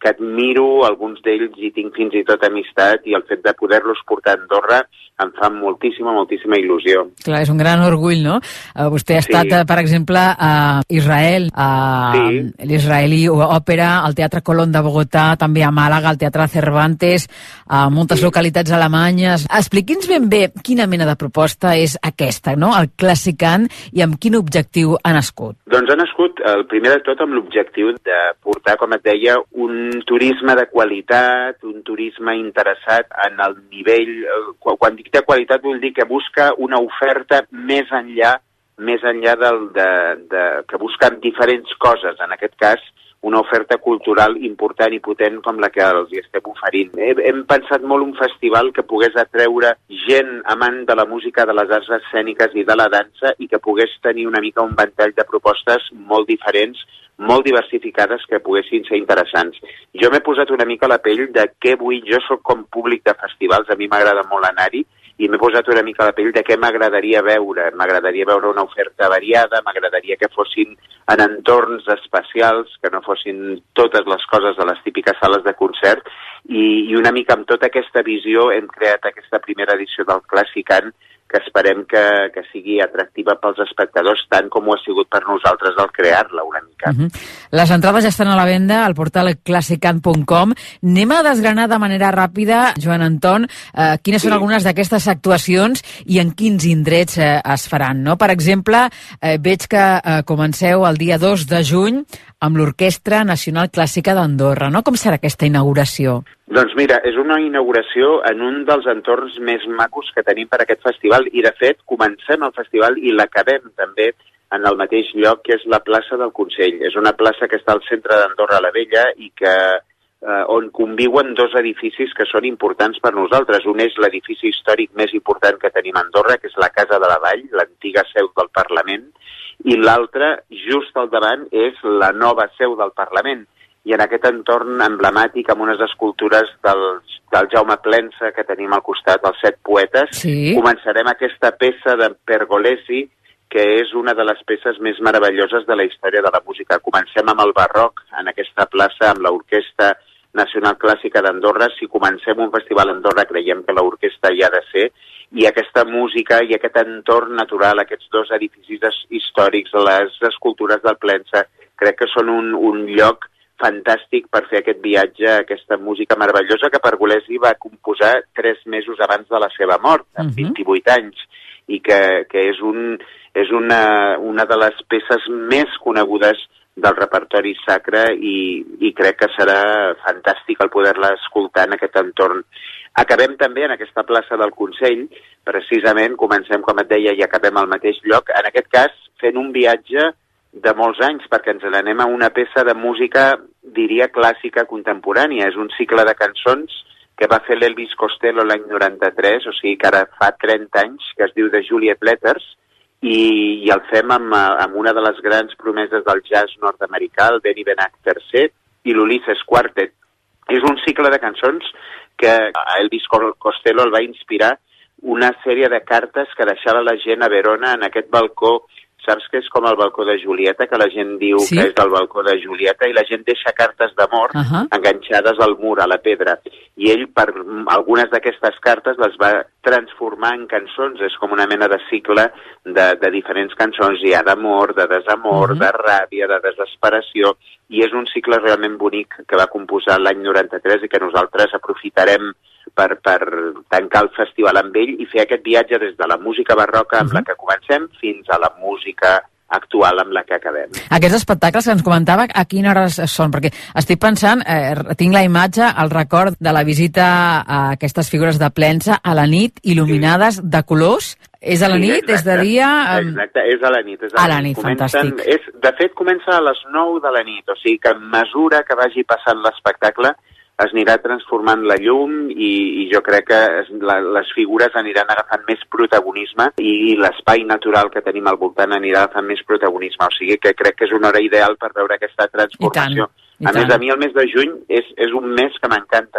que admiro, alguns d'ells i tinc fins i tot amistat, i el fet de poder-los portar a Andorra em fa moltíssima, moltíssima il·lusió. Clar, és un gran orgull, no? Uh, vostè ha estat, sí. per exemple, a Israel, a sí. l'Israelí Òpera, al Teatre Colón de Bogotà, també a Màlaga, al Teatre Cervantes, a moltes sí. localitats alemanyes. Expliqui'ns ben bé quina mena de proposta és aquesta, no?, el Classicant, i amb quin objectiu ha nascut. Doncs ha nascut, el primer de tot, amb l'objectiu de portar, com et deia, un turisme de qualitat, un turisme interessat en el nivell... Quan dic de qualitat vull dir que busca una oferta més enllà, més enllà del, de, de, que busca diferents coses, en aquest cas una oferta cultural important i potent com la que els hi estem oferint. Hem, hem pensat molt un festival que pogués atreure gent amant de la música, de les arts escèniques i de la dansa, i que pogués tenir una mica un ventall de propostes molt diferents, molt diversificades, que poguessin ser interessants. Jo m'he posat una mica a la pell de què vull, jo soc com públic de festivals, a mi m'agrada molt anar-hi, i m'he posat una mica a la pell de què m'agradaria veure. M'agradaria veure una oferta variada, m'agradaria que fossin en entorns especials, que no fossin totes les coses de les típiques sales de concert, i, i una mica amb tota aquesta visió hem creat aquesta primera edició del Classicant, que esperem que, que sigui atractiva pels espectadors, tant com ho ha sigut per nosaltres al crear-la una mica. Uh -huh. Les entrades ja estan a la venda al portal classicant punt com. Anem a desgranar de manera ràpida, Joan Anton, eh, quines sí. són algunes d'aquestes actuacions i en quins indrets eh, es faran, no? Per exemple, eh, veig que eh, comenceu el dia dos de juny amb l'Orquestra Nacional Clàssica d'Andorra, no? Com serà aquesta inauguració? Doncs mira, és una inauguració en un dels entorns més macos que tenim per aquest festival, i de fet comencem el festival i l'acabem també en el mateix lloc, que és la plaça del Consell. És una plaça que està al centre d'Andorra la Vella i que eh, on conviuen dos edificis que són importants per nosaltres. Un és l'edifici històric més important que tenim a Andorra, que és la Casa de la Vall, l'antiga seu del Parlament, i l'altre, just al davant, és la nova seu del Parlament. I en aquest entorn emblemàtic, amb unes escultures del, del Jaume Plensa que tenim al costat, els Set Poetes, sí. començarem aquesta peça de Pergolesi, que és una de les peces més meravelloses de la història de la música. Comencem amb el barroc, en aquesta plaça, amb l'Orquestra Nacional Clàssica d'Andorra. Si comencem un festival a Andorra, creiem que l'orquestra hi ha de ser, i aquesta música i aquest entorn natural, aquests dos edificis històrics, les escultures del Plensa, crec que són un, un lloc fantàstic per fer aquest viatge, aquesta música meravellosa que Pergolesi va composar tres mesos abans de la seva mort, amb uh-huh. vint-i-vuit anys, i que, que és, un, és una, una de les peces més conegudes del repertori sacre, i, i crec que serà fantàstic el poder-la escoltar en aquest entorn. Acabem també en aquesta plaça del Consell, precisament, comencem, com et deia, i acabem al mateix lloc, en aquest cas fent un viatge de molts anys, perquè ens n'anem a una peça de música, diria, clàssica contemporània. És un cicle de cançons que va fer l'Elvis Costello l'any noranta-tres, o sigui que ara fa trenta anys, que es diu The Juliet Letters, i, i el fem amb, amb una de les grans promeses del jazz nord-americà, el Benny Benach tercer, i l'Ulisses Quartet. És un cicle de cançons que a Elvis Costello el va inspirar una sèrie de cartes que deixava la gent a Verona en aquest balcó. Saps que és com el balcó de Julieta, que la gent diu sí? que és del balcó de Julieta, i la gent deixa cartes d'amor uh-huh. enganxades al mur, a la pedra. I ell, per algunes d'aquestes cartes, les va transformar en cançons. És com una mena de cicle de, de diferents cançons. Hi ha d'amor, de desamor, uh-huh. de ràbia, de desesperació, i és un cicle realment bonic que va composar l'any noranta-tres i que nosaltres aprofitarem per, per tancar el festival amb ell i fer aquest viatge des de la música barroca amb uh-huh. la que comencem fins a la música actual amb la que acabem. Aquests espectacles que ens comentava, a quina hora són? Perquè estic pensant, eh, tinc la imatge, el record de la visita a aquestes figures de Plensa a la nit, il·luminades sí. de colors. És a la nit? Sí, és de dia? Exacte, és a la nit. És a, a la nit, Comencen, fantàstic. És, de fet, comença a les nou de la nit, o sigui que a mesura que vagi passant l'espectacle es anirà transformant la llum i, i jo crec que es, la, les figures aniran agafant més protagonisme i l'espai natural que tenim al voltant anirà agafant més protagonisme. O sigui que crec que és una hora ideal per veure aquesta transformació. I tant, i a tant. més, a mi el mes de juny és, és un mes que m'encanta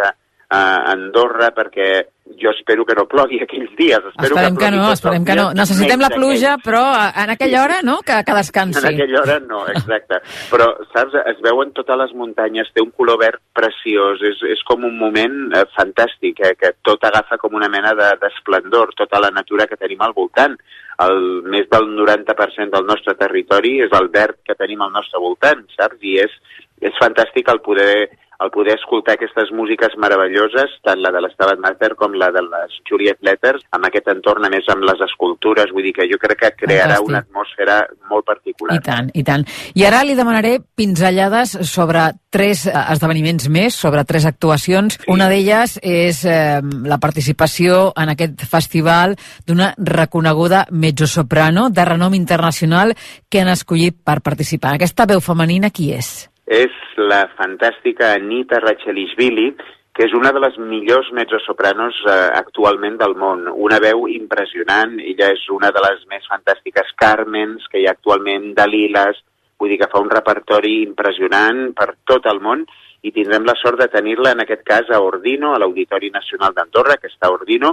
a Andorra, perquè jo espero que no plogui aquells dies. Espero esperem que, que no, esperem que no. Necessitem la pluja, aquells. Però en aquella hora, no?, que, que descansi. En aquella hora no, exacte. Però, saps, es veuen totes les muntanyes, té un color verd preciós, és, és com un moment eh, fantàstic, eh, que tot agafa com una mena d'esplendor, de, tota la natura que tenim al voltant. El, més del noranta per cent del nostre territori és el verd que tenim al nostre voltant, saps? I és, és fantàstic el poder... el poder escoltar aquestes músiques meravelloses, tant la de l'Stabat Mater com la de les Juliet Letters, amb aquest entorn, a més amb les escultures, vull dir que jo crec que crearà Fantàstic. Una atmosfera molt particular. I tant, i tant. I ara li demanaré pinzellades sobre tres esdeveniments més, sobre tres actuacions. Sí. Una d'elles és eh, la participació en aquest festival d'una reconeguda mezzosoprano de renom internacional que han escollit per participar. Aquesta veu femenina, qui és? És la fantàstica Anita Rachelishvili, que és una de les millors mezzosopranos eh, actualment del món. Una veu impressionant, ella és una de les més fantàstiques Carmens que hi ha actualment, Daliles, vull dir que fa un repertori impressionant per tot el món, i tindrem la sort de tenir-la en aquest cas a Ordino, a l'Auditori Nacional d'Andorra, que està a Ordino.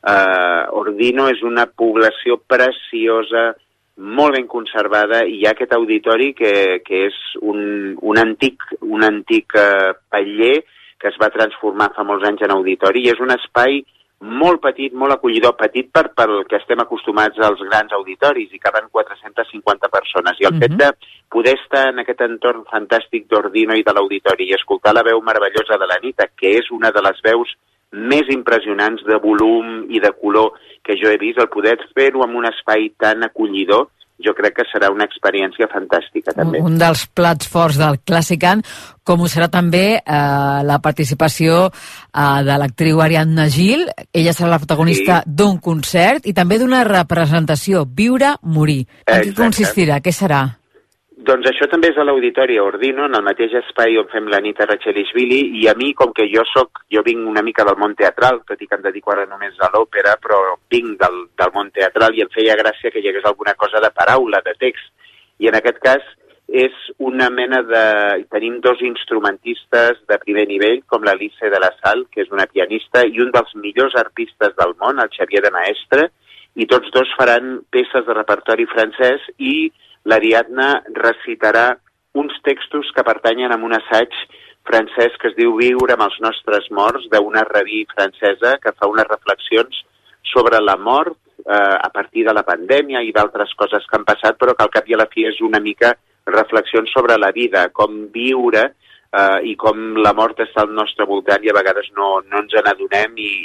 Eh, Ordino és una població preciosa, molt ben conservada, i hi ha aquest auditori que, que és un, un antic, un antic eh, paller que es va transformar fa molts anys en auditori, i és un espai molt petit, molt acollidor, petit per, per el que estem acostumats als grans auditoris, i caben quatre-centes cinquanta persones. I el uh-huh. fet de poder estar en aquest entorn fantàstic d'Ordino i de l'auditori i escoltar la veu meravellosa de l'Anita, que és una de les veus més impressionants de volum i de color que jo he vist, el poder fer-ho en un espai tan acollidor, jo crec que serà una experiència fantàstica, també. Un dels plats forts del Clàssicant, com ho serà també eh, la participació eh, de l'actriu Ariadna Gil. Ella serà la protagonista sí. d'un concert i també d'una representació, Viure, morir. En què consistirà? Què serà? Doncs això també és a l'Auditori a Ordino, en el mateix espai on fem l'Anita Rachelishvili, i a mi, com que jo soc, jo vinc una mica del món teatral, tot i que em dedico ara només a l'òpera, però vinc del, del món teatral i em feia gràcia que hi hagués alguna cosa de paraula, de text. I en aquest cas és una mena de... Tenim dos instrumentistes de primer nivell, com l'Alice de la Sal, que és una pianista, i un dels millors arpistes del món, el Xavier de Maestre, i tots dos faran peces de repertori francès, i l'Ariadna recitarà uns textos que pertanyen a un assaig francès que es diu Viure amb els nostres morts, d'una rabí francesa que fa unes reflexions sobre la mort eh, a partir de la pandèmia i d'altres coses que han passat, però que al cap i a la fi és una mica reflexions sobre la vida, com viure eh, i com la mort està al nostre voltant i a vegades no, no ens n'adonem i,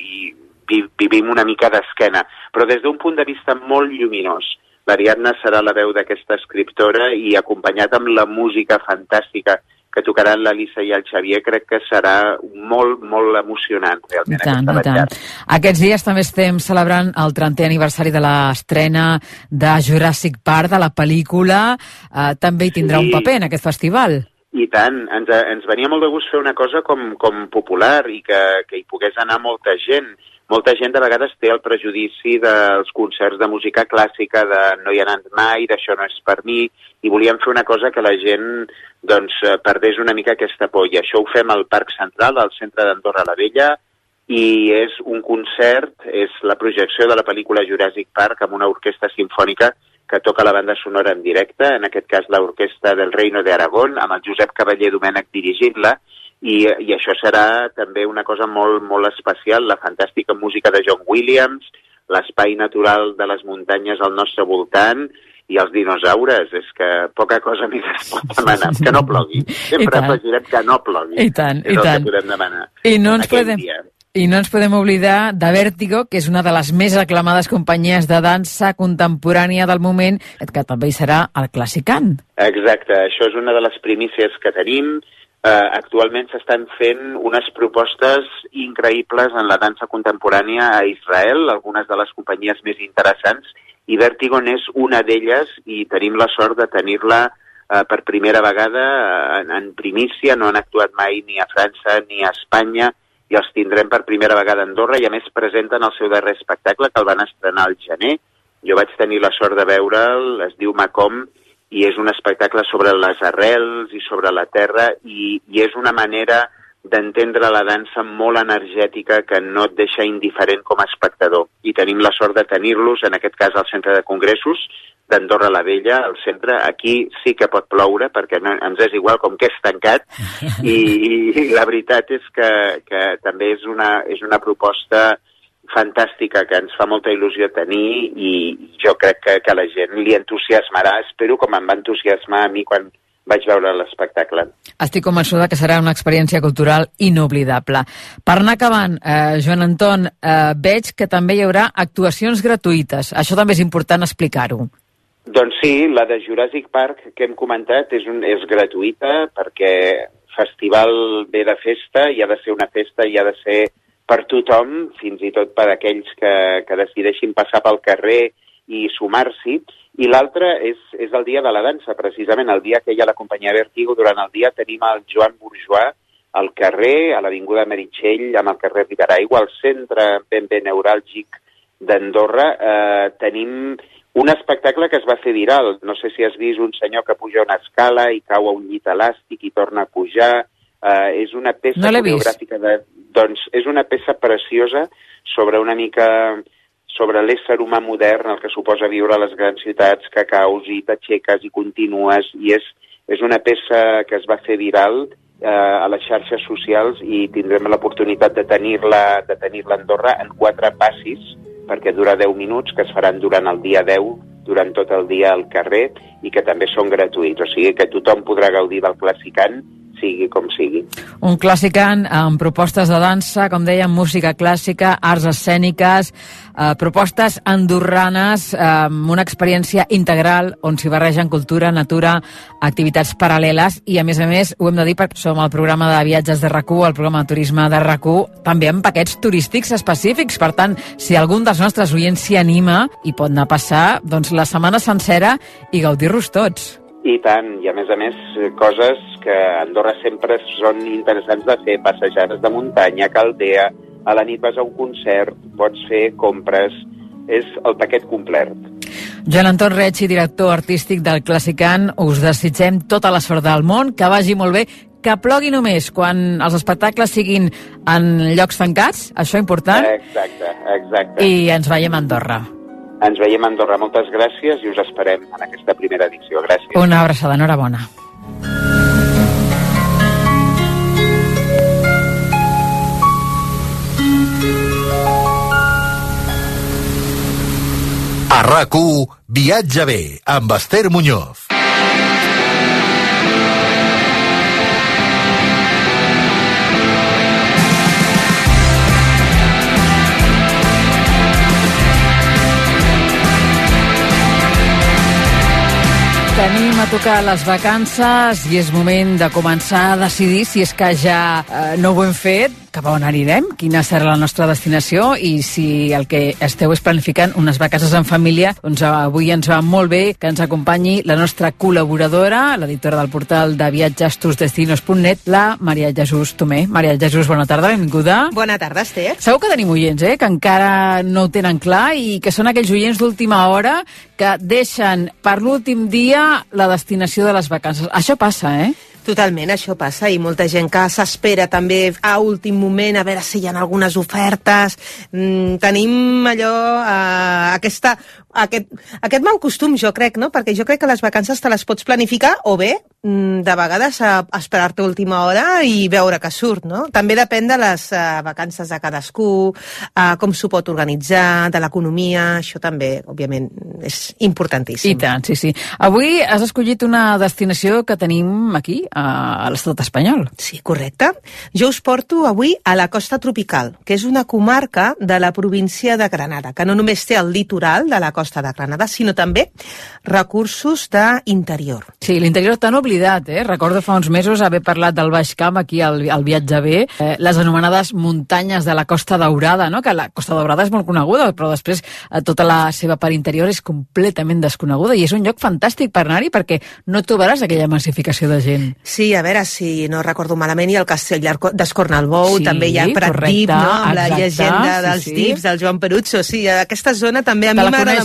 i vivim una mica d'esquena, però des d'un punt de vista molt lluminós. L'Ariadna serà la veu d'aquesta escriptora i acompanyat amb la música fantàstica que tocaran l'Alissa i el Xavier, crec que serà molt, molt emocionant, realment. I tant, i tant. Aquests dies també estem celebrant el trentè aniversari de l'estrena de Jurassic Park, de la pel·lícula. Eh, també hi tindrà sí. un paper en aquest festival. I tant. Ens, ens venia molt de gust fer una cosa com, com popular i que, que hi pogués anar molta gent. Molta gent de vegades té el prejudici dels concerts de música clàssica, de no hi ha anat mai, d'això no és per mi, i volíem fer una cosa que la gent doncs, perdés una mica aquesta por. I això ho fem al Parc Central, al centre d'Andorra la Vella, i és un concert, és la projecció de la pel·lícula Jurassic Park amb una orquestra simfònica que toca la banda sonora en directe, en aquest cas l'Orquestra del Reino de Aragón, amb el Josep Cavaller Domènech dirigint-la, I, i això serà també una cosa molt, molt especial, la fantàstica música de John Williams, l'espai natural de les muntanyes al nostre voltant i els dinosaures. És que poca cosa més es pot demanar. Que no plogui. Sempre afegirem que no plogui. I tant, és i el tant. que podem demanar. I no ens podem... Dia. I no ens podem oblidar de Vértigo, que és una de les més aclamades companyies de dansa contemporània del moment, que també hi serà el Clàssicant. Exacte, això és una de les primícies que tenim. Uh, actualment s'estan fent unes propostes increïbles en la dansa contemporània a Israel, algunes de les companyies més interessants, i Vértigo és una d'elles i tenim la sort de tenir-la uh, per primera vegada en, en primícia. No han actuat mai ni a França ni a Espanya i els tindrem per primera vegada a Andorra, i a més presenten el seu darrer espectacle que el van estrenar al gener. Jo vaig tenir la sort de veure'l, es diu Macom, i és un espectacle sobre les arrels i sobre la terra, i, i és una manera d'entendre la dansa molt energètica que no et deixa indiferent com a espectador. I tenim la sort de tenir-los, en aquest cas al Centre de Congressos d'Andorra la Vella, al centre. Aquí sí que pot ploure, perquè no, ens és igual com que és tancat, i, i la veritat és que, que també és una, és una proposta fantàstica que ens fa molta il·lusió tenir, i jo crec que, que la gent li entusiasmarà, espero com em va entusiasmar a mi quan vaig veure l'espectacle. Estic convençuda que serà una experiència cultural inoblidable. Per anar acabant, eh, Joan Anton, eh, veig que també hi haurà actuacions gratuïtes. Això també és important explicar-ho. Doncs sí, la de Jurassic Park que hem comentat és, un, és gratuïta, perquè festival ve de festa, i ha de ser una festa, i ha de ser per tothom, fins i tot per aquells que, que decideixin passar pel carrer i sumar-s'hi. I l'altre és, és el dia de la dansa, precisament el dia que hi ha la companyia Vertigo. Durant el dia tenim el Joan Bourgeois al carrer, a l'Avinguda Meritxell, amb el carrer Riberaigua, al centre ben bé neuràlgic d'Andorra. Eh, tenim un espectacle que es va fer viral. No sé si has vist un senyor que puja una escala i cau a un llit elàstic i torna a pujar. Eh, és una peça no coreogràfica de... Doncs és una peça preciosa sobre una mica... sobre l'ésser humà modern, el que suposa viure a les grans ciutats, que caus i t'aixeques i continues, i és, és una peça que es va fer viral eh, a les xarxes socials, i tindrem l'oportunitat de tenir-la de tenir-la a Andorra en quatre passis, perquè dura deu minuts, que es faran durant el dia deu, durant tot el dia al carrer, i que també són gratuïts, o sigui que tothom podrà gaudir del clàssicant, sigui com sigui. Un clàssicant amb propostes de dansa, com dèiem, música clàssica, arts escèniques, eh, propostes andorranes, eh, amb una experiència integral on s'hi barregen cultura, natura, activitats paral·leles, i a més a més, ho hem de dir perquè som el programa de viatges de R A C U, el programa de turisme de R A C U, també amb paquets turístics específics. Per tant, si algun dels nostres oients s'hi anima, i pot anar a passar doncs, la setmana sencera i gaudir-los tots. I tant, i a més a més, coses que a Andorra sempre són interessants de fer, passejades de muntanya, caldea, a la nit vas a un concert, pots fer compres, és el paquet complet. Joan Anton Reig, director artístic del Clàssicant, us desitgem tota la sort del món, que vagi molt bé, que plogui només quan els espectacles siguin en llocs tancats, això important. Exacte, exacte. I ens veiem a Andorra. Ens veiem a Andorra. Moltes gràcies i us esperem en aquesta primera edició. Gràcies. Una abraçada, enhorabona. A R A C U, Viatge bé, amb Esther Muñoz. Tenim a tocar les vacances i és moment de començar a decidir si és que ja eh, no ho hem fet, cap a on anirem, quina serà la nostra destinació, i si el que esteu és planificant unes vacances en família, doncs avui ens va molt bé que ens acompanyi la nostra col·laboradora, l'editora del portal de viatges tus destinos punt net, la Maria Jesús Tomé. Maria Jesús, bona tarda, benvinguda. Bona tarda, Esther. Segur que tenim oients, eh, que encara no ho tenen clar i que són aquells oients d'última hora que deixen per l'últim dia la destinació de les vacances. Això passa, eh? Totalment, això passa, i molta gent que s'espera també a últim moment a veure si hi ha algunes ofertes. Mm, tenim allò, eh, aquesta, aquest, aquest mal costum, jo crec, no? Perquè jo crec que les vacances te les pots planificar, o bé, mm, de vegades, a, a esperar-te a última hora i veure que surt, no? També depèn de les uh, vacances de cadascú, uh, com s'ho pot organitzar, de l'economia, això també, òbviament, és importantíssim. I tant, sí, sí. Avui has escollit una destinació que tenim aquí, a l'estat espanyol. Sí, correcte. Jo us porto avui a la costa tropical, que és una comarca de la província de Granada, que no només té el litoral de la costa de Granada, sinó també recursos d'interior. Sí, l'interior tan oblidat, eh? Recordo fa uns mesos haver parlat del Baix Camp aquí al, al Viatge bé, eh, les anomenades muntanyes de la Costa Daurada, no? Que la Costa Daurada és molt coneguda, però després eh, tota la seva part interior és completament desconeguda, i és un lloc fantàstic per anar-hi perquè no trobaràs aquella massificació de gent. Sí, a veure, si no recordo malament, i el castell d'Escornalbou, sí, també hi ha Prat correcte, Dip, no? Amb exacte, la llegenda sí, dels sí. dips, del Joan Perutzo. Sí, aquesta zona també a Te mi m'agrada molt.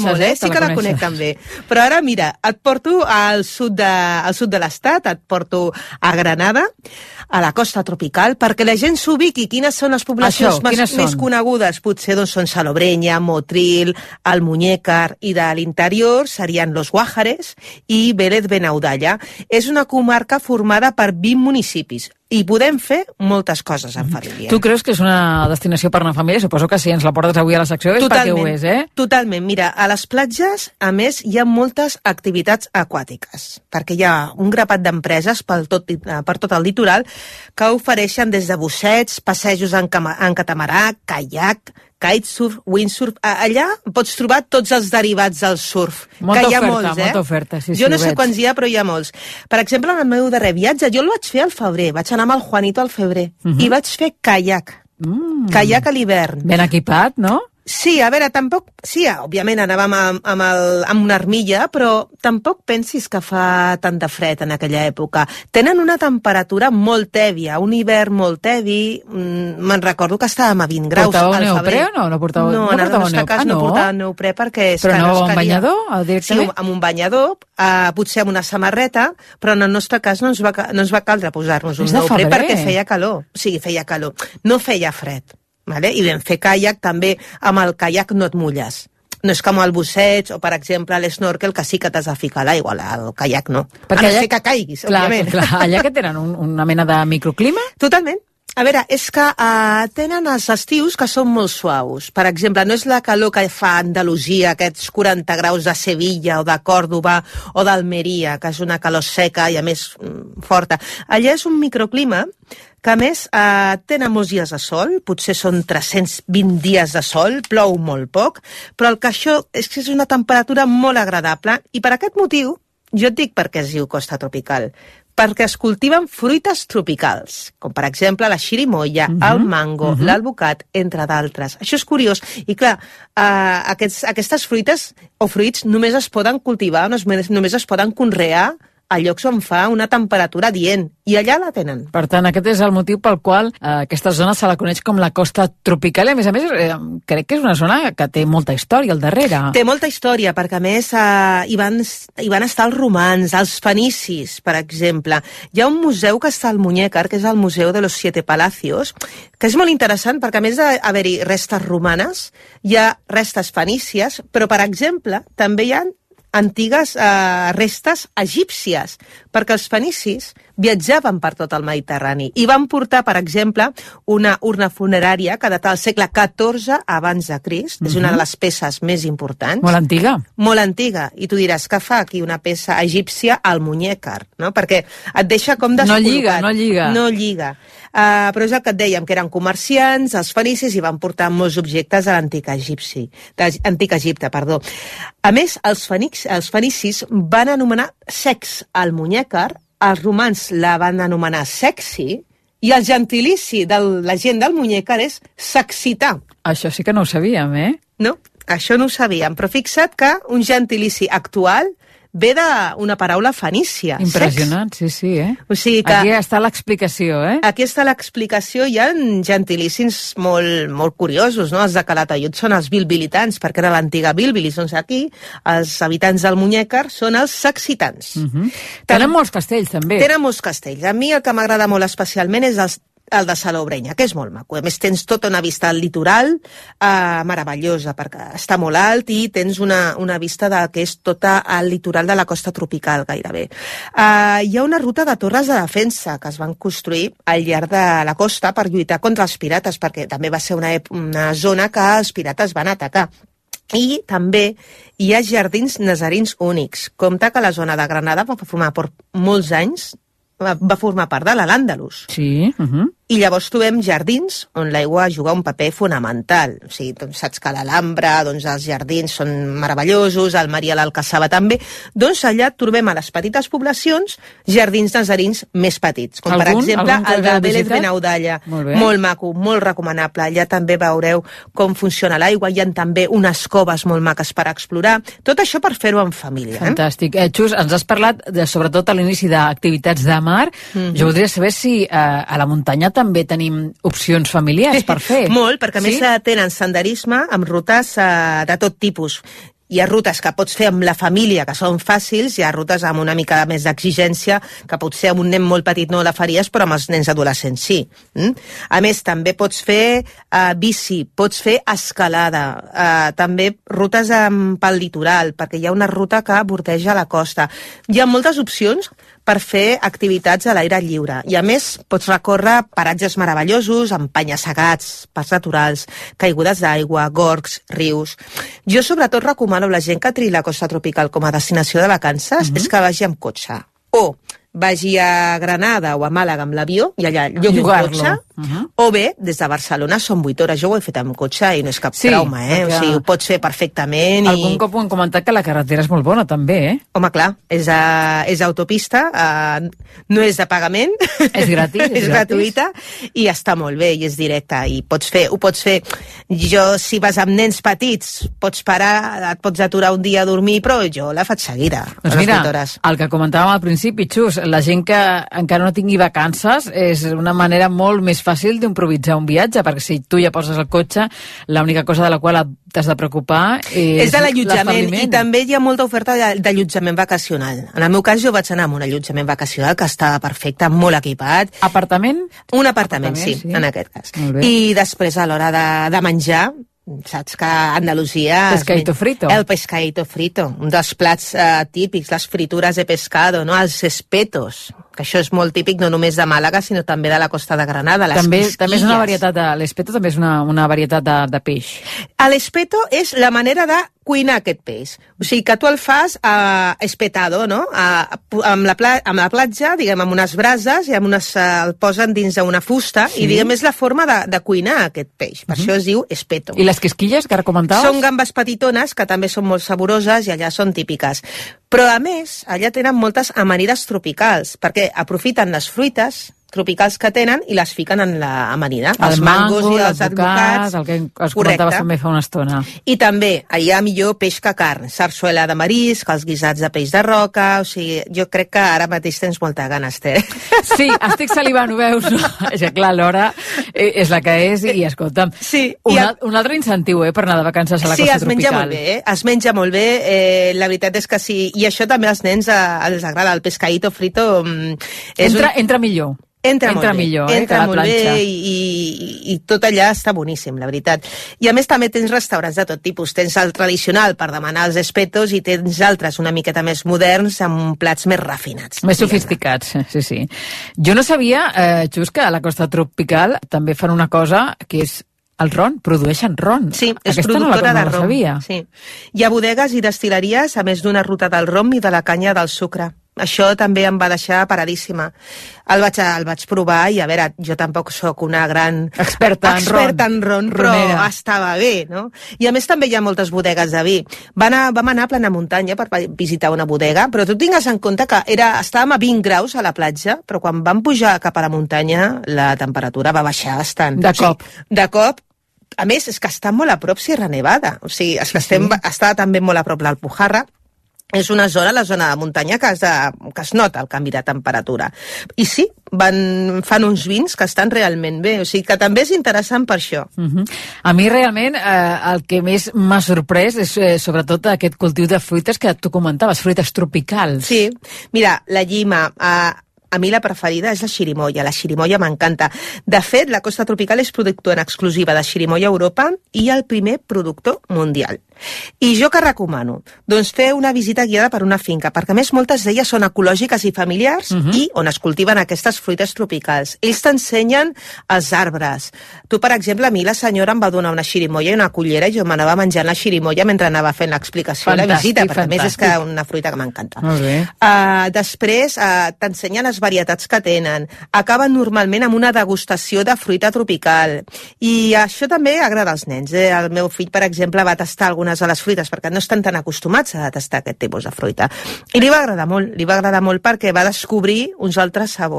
coneixes, eh? Sí que la conec també. Però ara, mira, et porto al sud de, al sud de l'estat, et porto a Granada, a la costa tropical, perquè la gent s'ubiqui. Quines són les poblacions Això, més, més conegudes? Potser doncs, són Salobreña, Motril, Almuñécar, i de l'interior serien Los Guájares i Vélez Benaudalla. És una comarca formada per vint municipis i podem fer moltes coses en família. Tu creus que és una destinació per anar a família? Suposo que si ens la portes avui a la secció és perquè ho és, eh? Totalment. Mira, a les platges, a més, hi ha moltes activitats aquàtiques, perquè hi ha un grapat d'empreses per tot, per tot el litoral que ofereixen des de bussets, passejos en, en catamarà, caiac, kitesurf, windsurf. Allà pots trobar tots els derivats del surf. Molta que hi ha oferta, molts, eh? molta oferta. Sí, jo sí, no sé quants hi ha, però hi ha molts. Per exemple, en el meu darrer viatge, jo el vaig fer al febrer. Vaig anar amb el Juanito al febrer. Uh -huh. I vaig fer caiac. Mm. Caiac a l'hivern. Ben equipat, no? Sí, a veure, tampoc... Sí, òbviament anàvem amb, amb, el, amb una armilla, però tampoc pensis que fa tant de fred en aquella època. Tenen una temperatura molt tèbia, un hivern molt tebi. Me'n recordo que estàvem a vint graus portàveu al febrer. neoprè o no? No, portàveu, no, no en el portàveu nostre neoprè. cas Ah, no, no portàvem neoprè perquè és però que no no amb banyador? Sí, amb un banyador, uh, potser amb una samarreta, però en el nostre cas no ens va, no ens va caldre posar-nos un neoprè perquè feia calor. O sigui, feia calor. No feia fred. Vale? I vam fer caiac també. Amb el caiac no et mulles. No és com el busseig o, per exemple, l'esnorkel, que sí que t'has de ficar a l'aigua. El caiac no. Perquè a no allà... ser que caiguis, clar, òbviament. Clar, allà que tenen un, una mena de microclima? Totalment. A veure, és que uh, tenen els estius que són molt suaus. Per exemple, no és la calor que fa a Andalusia, aquests quaranta graus de Sevilla o de Còrdoba o d'Almeria, que és una calor seca i, a més, forta. Allà és un microclima que a més eh, tenen molts dies de sol, potser són tres-cents vint dies de sol, plou molt poc, però el que això és que és una temperatura molt agradable i per aquest motiu, jo et dic per què es diu costa tropical, perquè es cultiven fruites tropicals, com per exemple la xirimoia, uh-huh. el mango, uh-huh. l'alvocat, entre d'altres. Això és curiós. I clar, eh, aquests, aquestes fruites o fruits només es poden cultivar, només es poden conrear a llocs on fa una temperatura dient, i allà la tenen. Per tant, aquest és el motiu pel qual eh, aquesta zona se la coneix com la costa tropical, i a més a més eh, crec que és una zona que té molta història al darrere. Té molta història, perquè a més eh, hi, van, hi van estar els romans, els fenicis, per exemple. Hi ha un museu que està al Muñécar, que és el Museu de los Siete Palacios, que és molt interessant, perquè a més d'haver-hi restes romanes, hi ha restes fenícies, però, per exemple, també hi ha antigues eh, restes egípcies, perquè els fenicis viatjaven per tot el Mediterrani i van portar, per exemple, una urna funerària que data del segle catorze abans de Crist. Uh-huh. És una de les peces més importants. Molt antiga. Molt antiga. I tu diràs, què fa aquí una peça egípcia al Muñécar? No? Perquè et deixa com descol·locat. No lliga, no lliga. No lliga. Uh, però és el que et dèiem, que eren comerciants, els fenicis, i van portar molts objectes de l'antic egipci, d'antic Egipte, perdó. A més, els, fenics, els fenicis van anomenar sex al Muñécar, els romans la van anomenar sexy, i el gentilici de la gent del Muñécar és s'excitar. Això sí que no ho sabíem, eh? No, això no ho sabíem, però fixa't que un gentilici actual ve d'una paraula fenícia. Impressionant, sex. sí, sí, eh? O sigui que aquí està l'explicació, eh? Aquí està l'explicació. Hi ha gentilíssims molt, molt curiosos, no? Els de Calatayud són els bilbilitans, perquè era l'antiga Bilbilis. Doncs aquí, els habitants del Muñécar són els saxitans. Uh -huh. Tenen molts castells, també. Tenen molts castells. A mi el que m'agrada molt especialment és els el de Salobreña, que és molt maco. A més, tens tota una vista al litoral eh, meravellosa, perquè està molt alt i tens una, una vista de que és tota el litoral de la costa tropical, gairebé. Eh, hi ha una ruta de torres de defensa que es van construir al llarg de la costa per lluitar contra els pirates, perquè també va ser una, una zona que els pirates van atacar. I també hi ha jardins nazarins únics. Compte que la zona de Granada va formar per molts anys va formar part de l'Al-Àndalus. Sí. Uh -huh. I llavors trobem jardins on l'aigua juga un paper fonamental. O sigui, doncs, saps que a l'Alhambra, doncs, els jardins són meravellosos, al Maria l'Alcassaba també. Doncs allà trobem a les petites poblacions jardins nazarins més petits, com algun, per exemple el de Vélez visitat? Benaudalla. Molt, molt maco, molt recomanable. Allà també veureu com funciona l'aigua. Hi ha també unes coves molt maques per explorar. Tot això per fer-ho en família. Fantàstic. Eh, Xus, ens has parlat, de, sobretot a l'inici, d'activitats de mar. Mm-hmm. Jo voldria saber si eh, a la muntanya també tenim opcions familiars per fer. Molt, perquè a sí? més tenen senderisme amb rutes uh, de tot tipus. hi ha rutes que pots fer amb la família, que són fàcils, hi ha rutes amb una mica més d'exigència, que potser amb un nen molt petit no la faries, però amb els nens adolescents sí. Mm? A més, també pots fer uh, bici, pots fer escalada, uh, també rutes um, pel litoral, perquè hi ha una ruta que bordeja la costa. Hi ha moltes opcions per fer activitats a l'aire lliure. I a més, pots recórrer paratges meravellosos, amb penya-segats, parcs naturals, caigudes d'aigua, gorgs, rius. Jo sobretot recomano a la gent que triï la costa tropical com a destinació de vacances mm-hmm. és que vagi amb cotxe. O vagi a Granada o a Màlaga amb l'avió i allà llogui un cotxe, uh-huh. o bé, des de Barcelona són vuit hores. Jo ho he fet amb cotxe i no és cap sí, trauma, eh? O sigui, ho pots fer perfectament. Algun i... cop ho hem comentat que la carretera és molt bona, també, eh? Home, clar, és, a, és autopista, uh, no és de pagament, és gratis, és, és gratuïta, i està molt bé, i és directa, i pots fer, ho pots fer. Jo, si vas amb nens petits, pots parar, et pots aturar un dia a dormir, però jo la faig seguida, doncs a les mira, vuit hores. El que comentàvem al principi, Xus, la gent que encara no tingui vacances és una manera molt més fàcil d'improvisar un viatge, perquè si tu ja poses el cotxe, l'única cosa de la qual t'has de preocupar és, és de l'allotjament, i també hi ha molta oferta d'allotjament vacacional. En el meu cas jo vaig anar a un allotjament vacacional que estava perfecte, molt equipat. Apartament? Un apartament, apartament sí, sí, en aquest cas. I després a l'hora de, de menjar, saps que a Andalusia... Pescadito frito. El pescadito frito, un dels plats uh, típics, les frituras de pescado, no? Els espetos, que això és molt típic no només de Màlaga, sinó també de la costa de Granada, les també, quisquilles. També és una varietat de... L'espeto també és una, una varietat de, de peix. L'espeto és la manera de cuinar aquest peix. O sigui, que tu el fas uh, espetado, no? Uh, amb, la pla amb la platja, diguem, amb unes brases, i amb unes, uh, el posen dins d'una fusta, sí. I diguem, és la forma de, de cuinar aquest peix. Per uh -huh. això es diu espeto. I les quisquilles, que ara comentaves? Són gambes petitones, que també són molt saboroses i allà són típiques. Però, a més, allà tenen moltes amanides tropicals, perquè aprofiten les fruites tropicals que tenen i les fiquen en la amanida. El els mangos mangos i els advocats, el que es comentaves també fa una estona. I també hi ha millor peix que carn, sarsuela de marisc, els guisats de peix de roca, o sigui, jo crec que ara mateix tens molta ganes, Ter. Sí, estic salivant, ho veus? No? Ja, clar, l'hora és la que és i, escolta'm, sí, un, ha... un altre incentiu, eh, per anar de vacances a la sí, costa es menja tropical. Molt bé, eh? Es menja molt bé, eh, la veritat és que sí, i això també als nens eh, els agrada, el pescadito frito. Mm, és entra, un... entra millor. Entra, entra molt bé, millor, eh, entra que la molt planxa. bé i, i, i tot allà està boníssim, la veritat. I a més també tens restaurants de tot tipus. Tens el tradicional per demanar els espetos i tens altres una miqueta més moderns amb plats més refinats. Més sofisticats, sí, sí. Jo no sabia, eh, Xus, que a la costa tropical també fan una cosa que és el ron, produeixen ron. Sí, és Aquesta productora no la, de no rom. Sabia. Sí. Hi ha bodegues i destil·leries, a més d'una ruta del rom i de la canya del sucre. Això també em va deixar paradíssima. El vaig, el vaig provar i, a veure, jo tampoc sóc una gran experta en experta ron, en ron però ronera. Estava bé, no? I a més també hi ha moltes bodegues de vi. Vam anar, vam anar a plena muntanya per visitar una bodega, però tu tingues en compte que era, estàvem a vint graus a la platja, però quan vam pujar cap a la muntanya la temperatura va baixar bastant. De cop. O sigui, de cop. A més, és que està molt a prop Sierra Nevada. O sigui, és que estem, sí. Està també molt a prop l'Alpujarra. És una zona, la zona de muntanya, que es, de, que es nota el canvi de temperatura. I sí, van, fan uns vins que estan realment bé, o sigui que també és interessant per això. Uh -huh. A mi realment eh, el que més m'ha sorprès és eh, sobretot aquest cultiu de fruites que tu comentaves, fruites tropicals. Sí, mira, la llima... Eh, a mi la preferida és la xirimoia. La xirimoia m'encanta. De fet, la costa tropical és productor en exclusiva de xirimoia a Europa i el primer productor mundial. I jo què recomano? Doncs fer una visita guiada per una finca, perquè a més moltes d'elles són ecològiques i familiars uh-huh. i on es cultiven aquestes fruites tropicals. Ells t'ensenyen els arbres. Tu, per exemple, a mi la senyora em va donar una xirimoia i una cullera i jo m'anava menjant la xirimoia mentre anava fent l'explicació de la visita, perquè a més és que una fruita que m'encanta. Molt bé. Uh, després uh, t'ensenyen les varietats que tenen. Acaben normalment amb una degustació de fruita tropical. I això també agrada als nens. Eh? El meu fill, per exemple, va tastar algunes de les fruites perquè no estan tan acostumats a tastar aquest tipus de fruita. I li va agradar molt, li va agradar molt perquè va descobrir uns altres sabors.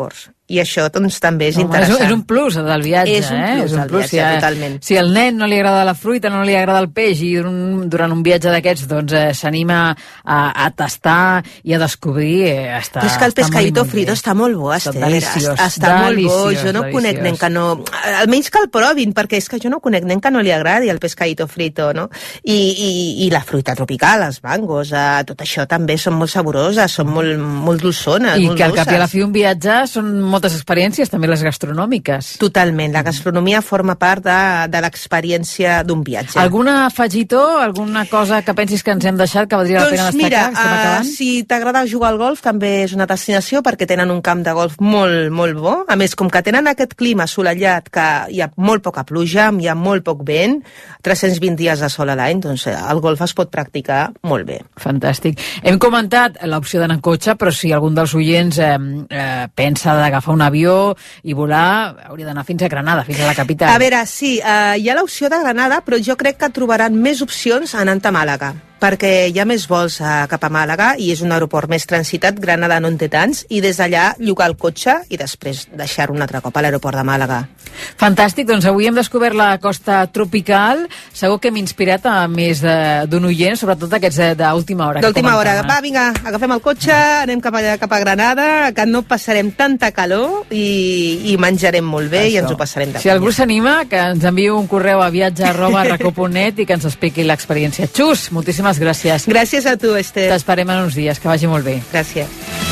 I això doncs, també és Home, interessant. És un plus del viatge, és un eh? plus, És un el plus. viatge, Si, totalment. Si al nen no li agrada la fruita, no li agrada el peix, i un, durant un viatge d'aquests doncs, eh, s'anima a, a tastar i a descobrir, eh, està, Però és que el està pescadito molt, molt frito bé. està molt bo, Està Esther. deliciós, Està, està molt bo. deliciós, Jo no deliciós. conec nen que no... Almenys que el provin, perquè és que jo no conec nen que no li agradi el pescadito frito, no? I, i, i la fruita tropical, els mangos, eh, tot això també són molt saboroses, són molt, molt dolçones, I molt que al cap i a la dolces. fi un viatge són moltes experiències, també les gastronòmiques. Totalment, la gastronomia forma part de, de l'experiència d'un viatge. Alguna afegitó, alguna cosa que pensis que ens hem deixat que valdria la Doncs pena destacar? mira, Estem uh, acabant? si t'agrada jugar al golf també és una destinació perquè tenen un camp de golf molt, molt bo. A més, com que tenen aquest clima assolellat, que hi ha molt poca pluja, hi ha molt poc vent, tres-cents vint dies de sol a l'any, doncs el golf es pot practicar molt bé. Fantàstic. Hem comentat l'opció d'anar en cotxe, però si algun dels oients eh, eh, pensa d'agafar un avió i volar, hauria d'anar fins a Granada, fins a la capital. A veure, sí, eh, hi ha l'opció de Granada, però jo crec que trobaran més opcions anant a Màlaga, perquè hi ha més vols eh, cap a Màlaga i és un aeroport més transitat. Granada no en té tants, i des d'allà llogar el cotxe i després deixar-ho un altre cop a l'aeroport de Màlaga. Fantàstic, doncs avui hem descobert la costa tropical. Segur que hem inspirat a més d'un oient, sobretot aquests d'última hora. D'última hora. Va, vinga, agafem el cotxe, anem cap allà, cap a Granada, que no passarem tanta calor i, i menjarem molt bé. Això. I ens ho passarem de Si algú s'anima, que ens enviï un correu a viatge arroba raco punt net i que ens expliqui l'experiència. Xus, moltíssimes gràcies. Gràcies a tu, Esther. T'esperem en uns dies, que vagi molt bé. Gràcies.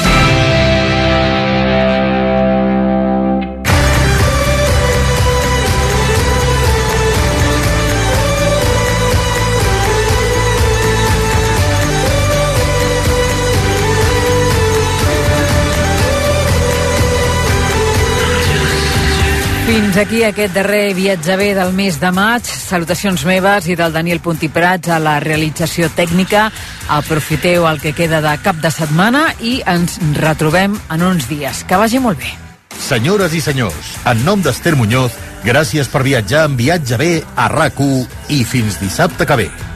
Fins aquí aquest darrer viatge bé del mes de maig. Salutacions meves i del Daniel Puntiprats a la realització tècnica. Aprofiteu el que queda de cap de setmana i ens retrobem en uns dies. Que vagi molt bé. Senyores i senyors, en nom d'Esther Muñoz, gràcies per viatjar en Viatge bé a RAC u i fins dissabte que ve.